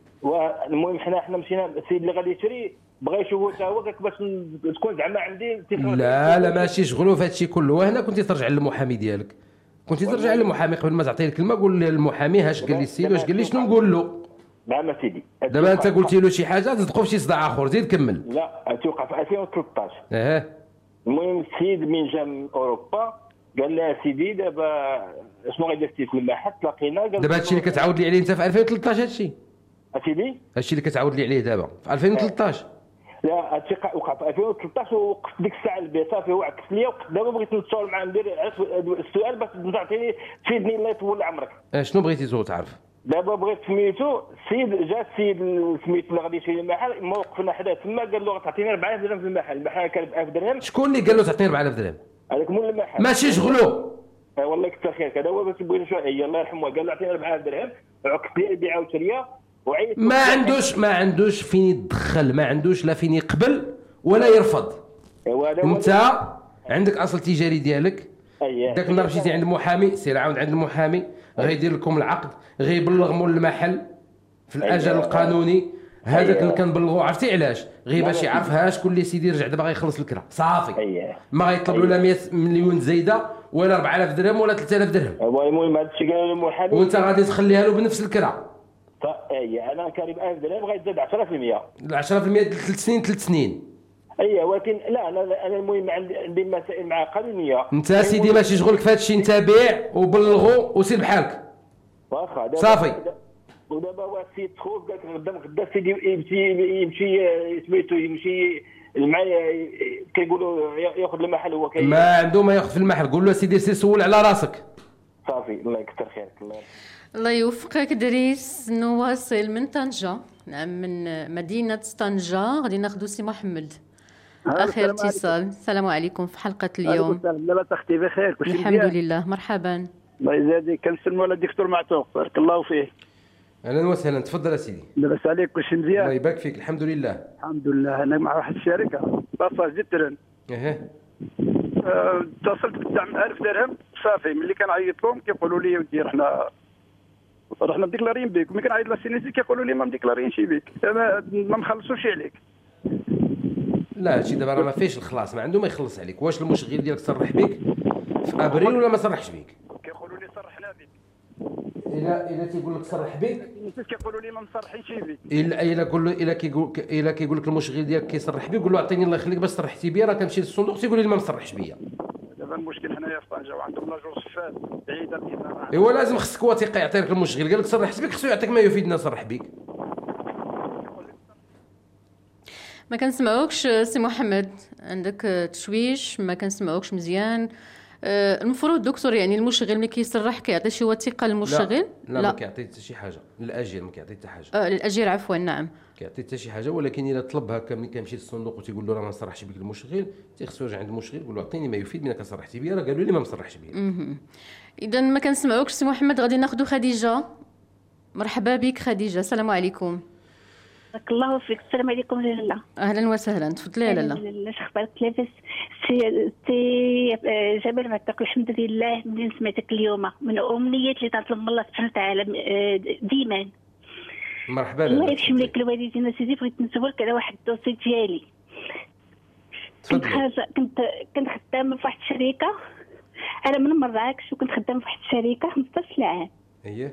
والمهم حنا مشينا، السيد اللي غادي يشري بغى يشوفوا حتى هو باش تكون زعما عندي.
لا ماشي شغلوا في هادشي كله. وهنا كنتي ترجع للمحامي ديالك، كنتي ترجع للمحامي قبل ما تعطيه الكلمه، قول للمحامي هاش قال لي السيد واش قال لي شنو نقول له.
نعم سيدي.
دابا انت قلتي له شي حاجه تدقوا في شي صداع اخر، زيد كمل.
لا توقع في 2013. المهم السيد من جا من اوروبا قال لي سيدي دابا شنو غيدير في المحل، تلاقينا.
دابا هادشي اللي كتعاود لي عليه انت في 2013 هادشي
اسيدي،
هادشي اللي كتعاود لي عليه دابا في 2013.
لا هادشي وقع في 2013، ووقفت ديك الساعه البيت صافي، هو عكس ليا. وقت دابا بغيت نتصور معاه ندير السؤال باش تعطيني تفيدني الله يطول عمرك.
شنو بغيتي تعرف؟
دابا بغيت سميتو السيد، جا السيد سميتو اللي غادي يشري المحل، ما وقفنا حدا تما، قال له تعطيني 4000 درهم في المحل. المحل كان ب 1000 درهم.
شكون اللي قال له تعطيني 4000 درهم؟
هذاك مول المحل.
ماشي شغلو.
والله كثر خيرك، هذا هو باش بغيت شويه الله يرحمه، قال له اعطيني 4000 درهم، عكس لي البيعه والشريه وعيط.
ما عندوش فين يدخل، ما عندوش لا فين يقبل ولا يرفض. انت عندك اصل تجاري ديالك. داك النهار مشيتي عند المحامي، سير عاود عند المحامي غيدير لكم العقد، غيبلغ مول المحل في الاجل القانوني. هذاك اللي كنبلغوا عرفتي علاش؟ غير باش يعرفها شكون اللي سيدي رجع دابا غيخلص الكرا صافي. ما غيطلب له لا 100 مليون زايده ولا 4000 درهم ولا 3000 درهم.
المهم هذا الشيء قال المحامي،
وانت غادي تخليها له بنفس الكرا.
انا كاري ب 1000 درهم غيزاد 10%.
10% 3 سنين.
ولكن لا انا المهم عندي مسائل مع قانونيه.
انت سيدي ماشي شغلك في هذا الشيء، انت بيع وبلغوا وسير بحالك.
واخا
صافي.
ودابا هو السيد تخوف، قال لك غدا السيد يمشي سميتو يمشي معايا، كيقولوا ياخذ المحل هو
ما عنده ما ياخذ في المحل. قول له سيدي سير سول على راسك.
صافي الله يكثر خيرك.
الله يوفقك دريس. نواصل من طنجة، من مدينة طنجة غادي ناخذ سي محمد. اخر اتصال. السلام عليكم في حلقة اليوم.
لاباس اختي بخير؟
الحمد لله. مرحبا.
الله يزادك. كنسلموا على الدكتور معتوق، بارك الله فيه.
اهلا وسهلا، تفضل يا سيدي.
لاباس عليك؟ كلشي مزيان؟
الله يبارك فيك. الحمد لله.
الحمد لله. انا مع واحد الشركه باساج دي ترن. اتصلت بالدعم 1000 درهم صافي. ملي كنعيط لهم كيقولوا لي ودي رحنا مديكلارين بك. ملي كنعيط للسينيسي كيقولوا لي ما مديكلارينش بك، ما مخلصوش عليك.
لا هادشي دابا راه ما فيهش الخلاص، ما عنده ما يخلص عليك. واش المشغل ديالك صرح بك في ابريل ولا ما صرحش بك؟
كيقولوا لي صرحنا بك.
الا تيقول لك صرح بك،
الناس كيقولوا لي ما مصرحينش بك.
الا كيقول لك المشغل ديالك كيصرح بك، قول له عطيني الله يخليك باش صرحتي بيا، راه كنمشي للصندوق تيقول لي ما مصرحش بيا.
دابا المشكل هنايا في طنجة وعندهم لاجور صفات بعيده بزاف.
ايوا لازم خصك وثيقه يعطي لك المشغل، قال لك صرحت بك خصو يعطيك ما يفيدنا صرح بك.
ما كنسمعوكش سي محمد، عندك تشويش، ما كنسمعوكش مزيان. المفروض دكتور يعني المشغل ملي كيصرح كيعطي شي وثيقه للمشغل؟
لا ما كيعطي حتى شي حاجه، للاجير ما كيعطي حتى حاجه.
للاجير عفوا، نعم
كيعطي حتى شي حاجه، ولكن الا طلب هكا ملي كيمشي للصندوق وتيقول له راه ما صرحش بك المشغل، تيخصو يرجع عند المشغل يقول له عطيني ما يفيد منك صرحتي بيا، راه قالوا لي ما مصرحش بيا.
اذا ما كنسمعوكش سي محمد، غادي ناخذ خديجه. مرحبا بك خديجه، السلام عليكم.
بارك الله فيك. السلام عليكم لاله.
اهلا وسهلا، تفضلي لاله.
لاله اخبارك لاباس؟ سي جمال معتق، الحمد لله. منين سمعتك اليوم من امنيات اللي تنطلب من الله سبحانه وتعالى ديما.
مرحبا
الله
لاله.
يرحم لك الوالدين. سيدي بغيت نسولك على واحد الدوسي ديالي. كنت خدامه في واحد الشركه، انا من مراكش، وكنت خدامه في واحد الشركه 15 عام.
اييه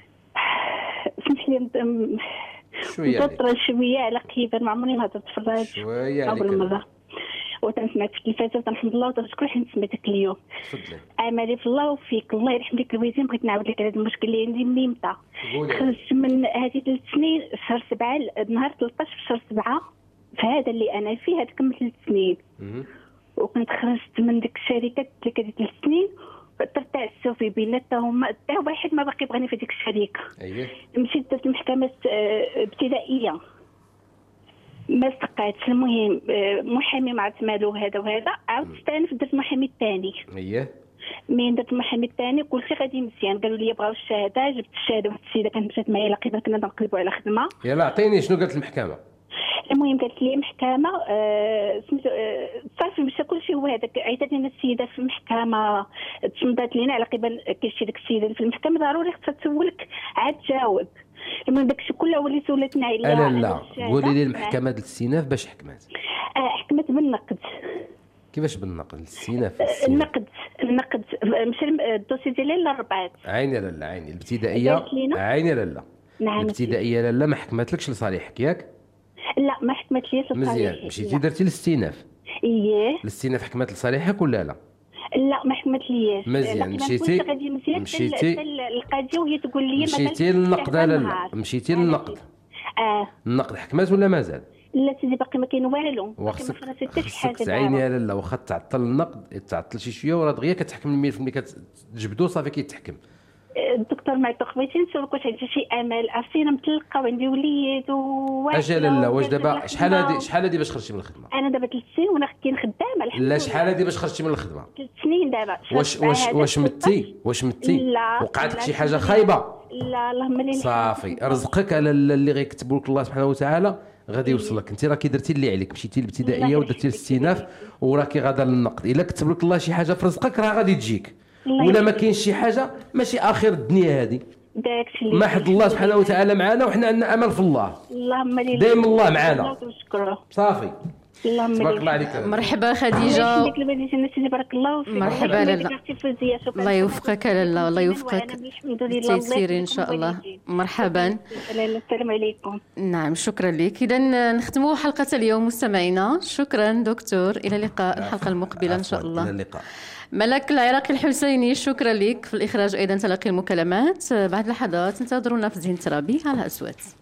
سمح لي
شويه
نطرى شويه على كيفاش، ما عمري ما هضرت في الراديو
شويه
اول مره، وتنسمعك في التلفازه وتنحمد الله وتشكر حيت سمعتك اليوم.
تفضلي.
امالي في الله وفيك. الله يرحم لك الوالدين. بغيت نعاود لك على هذا المشكل اللي عندي من متى خرجت من هذه 3 سنين شهر 7 نهار 13 في شهر 7 في هذا اللي انا فيه. هذا كملت 3 سنين وكنت خرجت من ديك الشركه ديك 3 سنين، تعسوا في بيناتهم حتى واحد ما باقي بغاني في ديك الشركه.
اييه
مشيت درت المحكمه ابتدائيه ما استقعتش. المهم محامي ما عرفت مالو هذا وهذا، عاودت استانف درت المحامي الثاني.
اييه
من درت المحامي الثاني كلشي غادي مزيان، قالوا لي بغاو الشهاده، جبت الشهاده. واحد السيده كانت مشات معايا لقينا كنا نقلبوا على خدمه.
يلا عطيني شنو قالت المحكمه.
المهم قالت لي محكمه سميتو صافي مشى كلشي هو هذاك. عيطت لنا السيده في المحكمه، تصنتات لينا على قبل كيشي داك السيده في المحكمه ضروري خصها تسولك عاد تجاوب. المهم داكشي كله هو اللي سولتنا عليه.
لا قولي لي المحكمه ديال الاستئناف باش حكمات؟
حكمت بالنقد.
كيفاش بالنقد؟ الاستئناف
النقد مشى الدوسي ديالي للربعات.
عيني لاله عيني الابتدائيه. عيني لاله
نعم
الابتدائيه لاله ما حكمتلكش لصالحك ياك؟
لا ما حكمت ليش لصالحي.
مزيان مشيتي درتي الاستئناف.
اييه
الاستئناف حكمت لصالحك ولا لا؟
لا ما حكمت ليش.
مزيان مشيتي
القاضيه وهي تقول لي
مشيتي للنقد. لا مشيتي للنقد. النقد حكمت ولا مازال؟
لا سيدي باقي ما كاين والو.
وخصك عيني لاله واخا تعطل النقد تعطل شي شويه وراه دغيا كتحكم 100% كتجبدو صافي كيتحكم.
الدكتور معتوق بغيتي نسولك واش عندي شي امل؟ عرفتي انا مطلقه وعندي وليد
اجل لا واش دابا شحال هادي باش خرجتي من الخدمه؟
انا دابا 3 سنين وانا كاين خدامه الحمد لله.
لا شحال هادي باش خرجتي من الخدمه؟
3 سنين دابا.
واش متي وقعت لك شي حاجه خايبه؟
لا اللهم لا.
صافي رزقك على اللي غيكتبوا لك الله سبحانه وتعالى غادي يوصلك. انت راكي درتي اللي عليك، مشيتي للابتدائيه ودرتي الاستئناف وراكي غادا للنقد. الا كتب لك الله شي حاجه في رزقك راه غادي تجيك، ولا ما كاينش شي حاجه ماشي اخر الدنيا هذه.
داكشي
ما حد الله سبحانه وتعالى معنا وحنا عندنا امل في الله.
اللهم لا.
دائما الله معنا. صافي تبارك الله عليك.
مرحبا خديجه.
بارك الله فيك.
مرحبا لاله. الله يوفقك لاله، الله يوفقك. تيسيري ان شاء الله. مرحبا.
السلام عليكم.
نعم شكرا لك. اذا نختموا حلقه اليوم مستمعينا. شكرا دكتور، الى اللقاء الحلقه المقبله ان شاء الله.
الى اللقاء.
ملك العراقي الحسيني شكرا لك. في الاخراج ايضا تلقي المكالمات. بعد لحظات انتظرونا في زين ترابي على أصوات.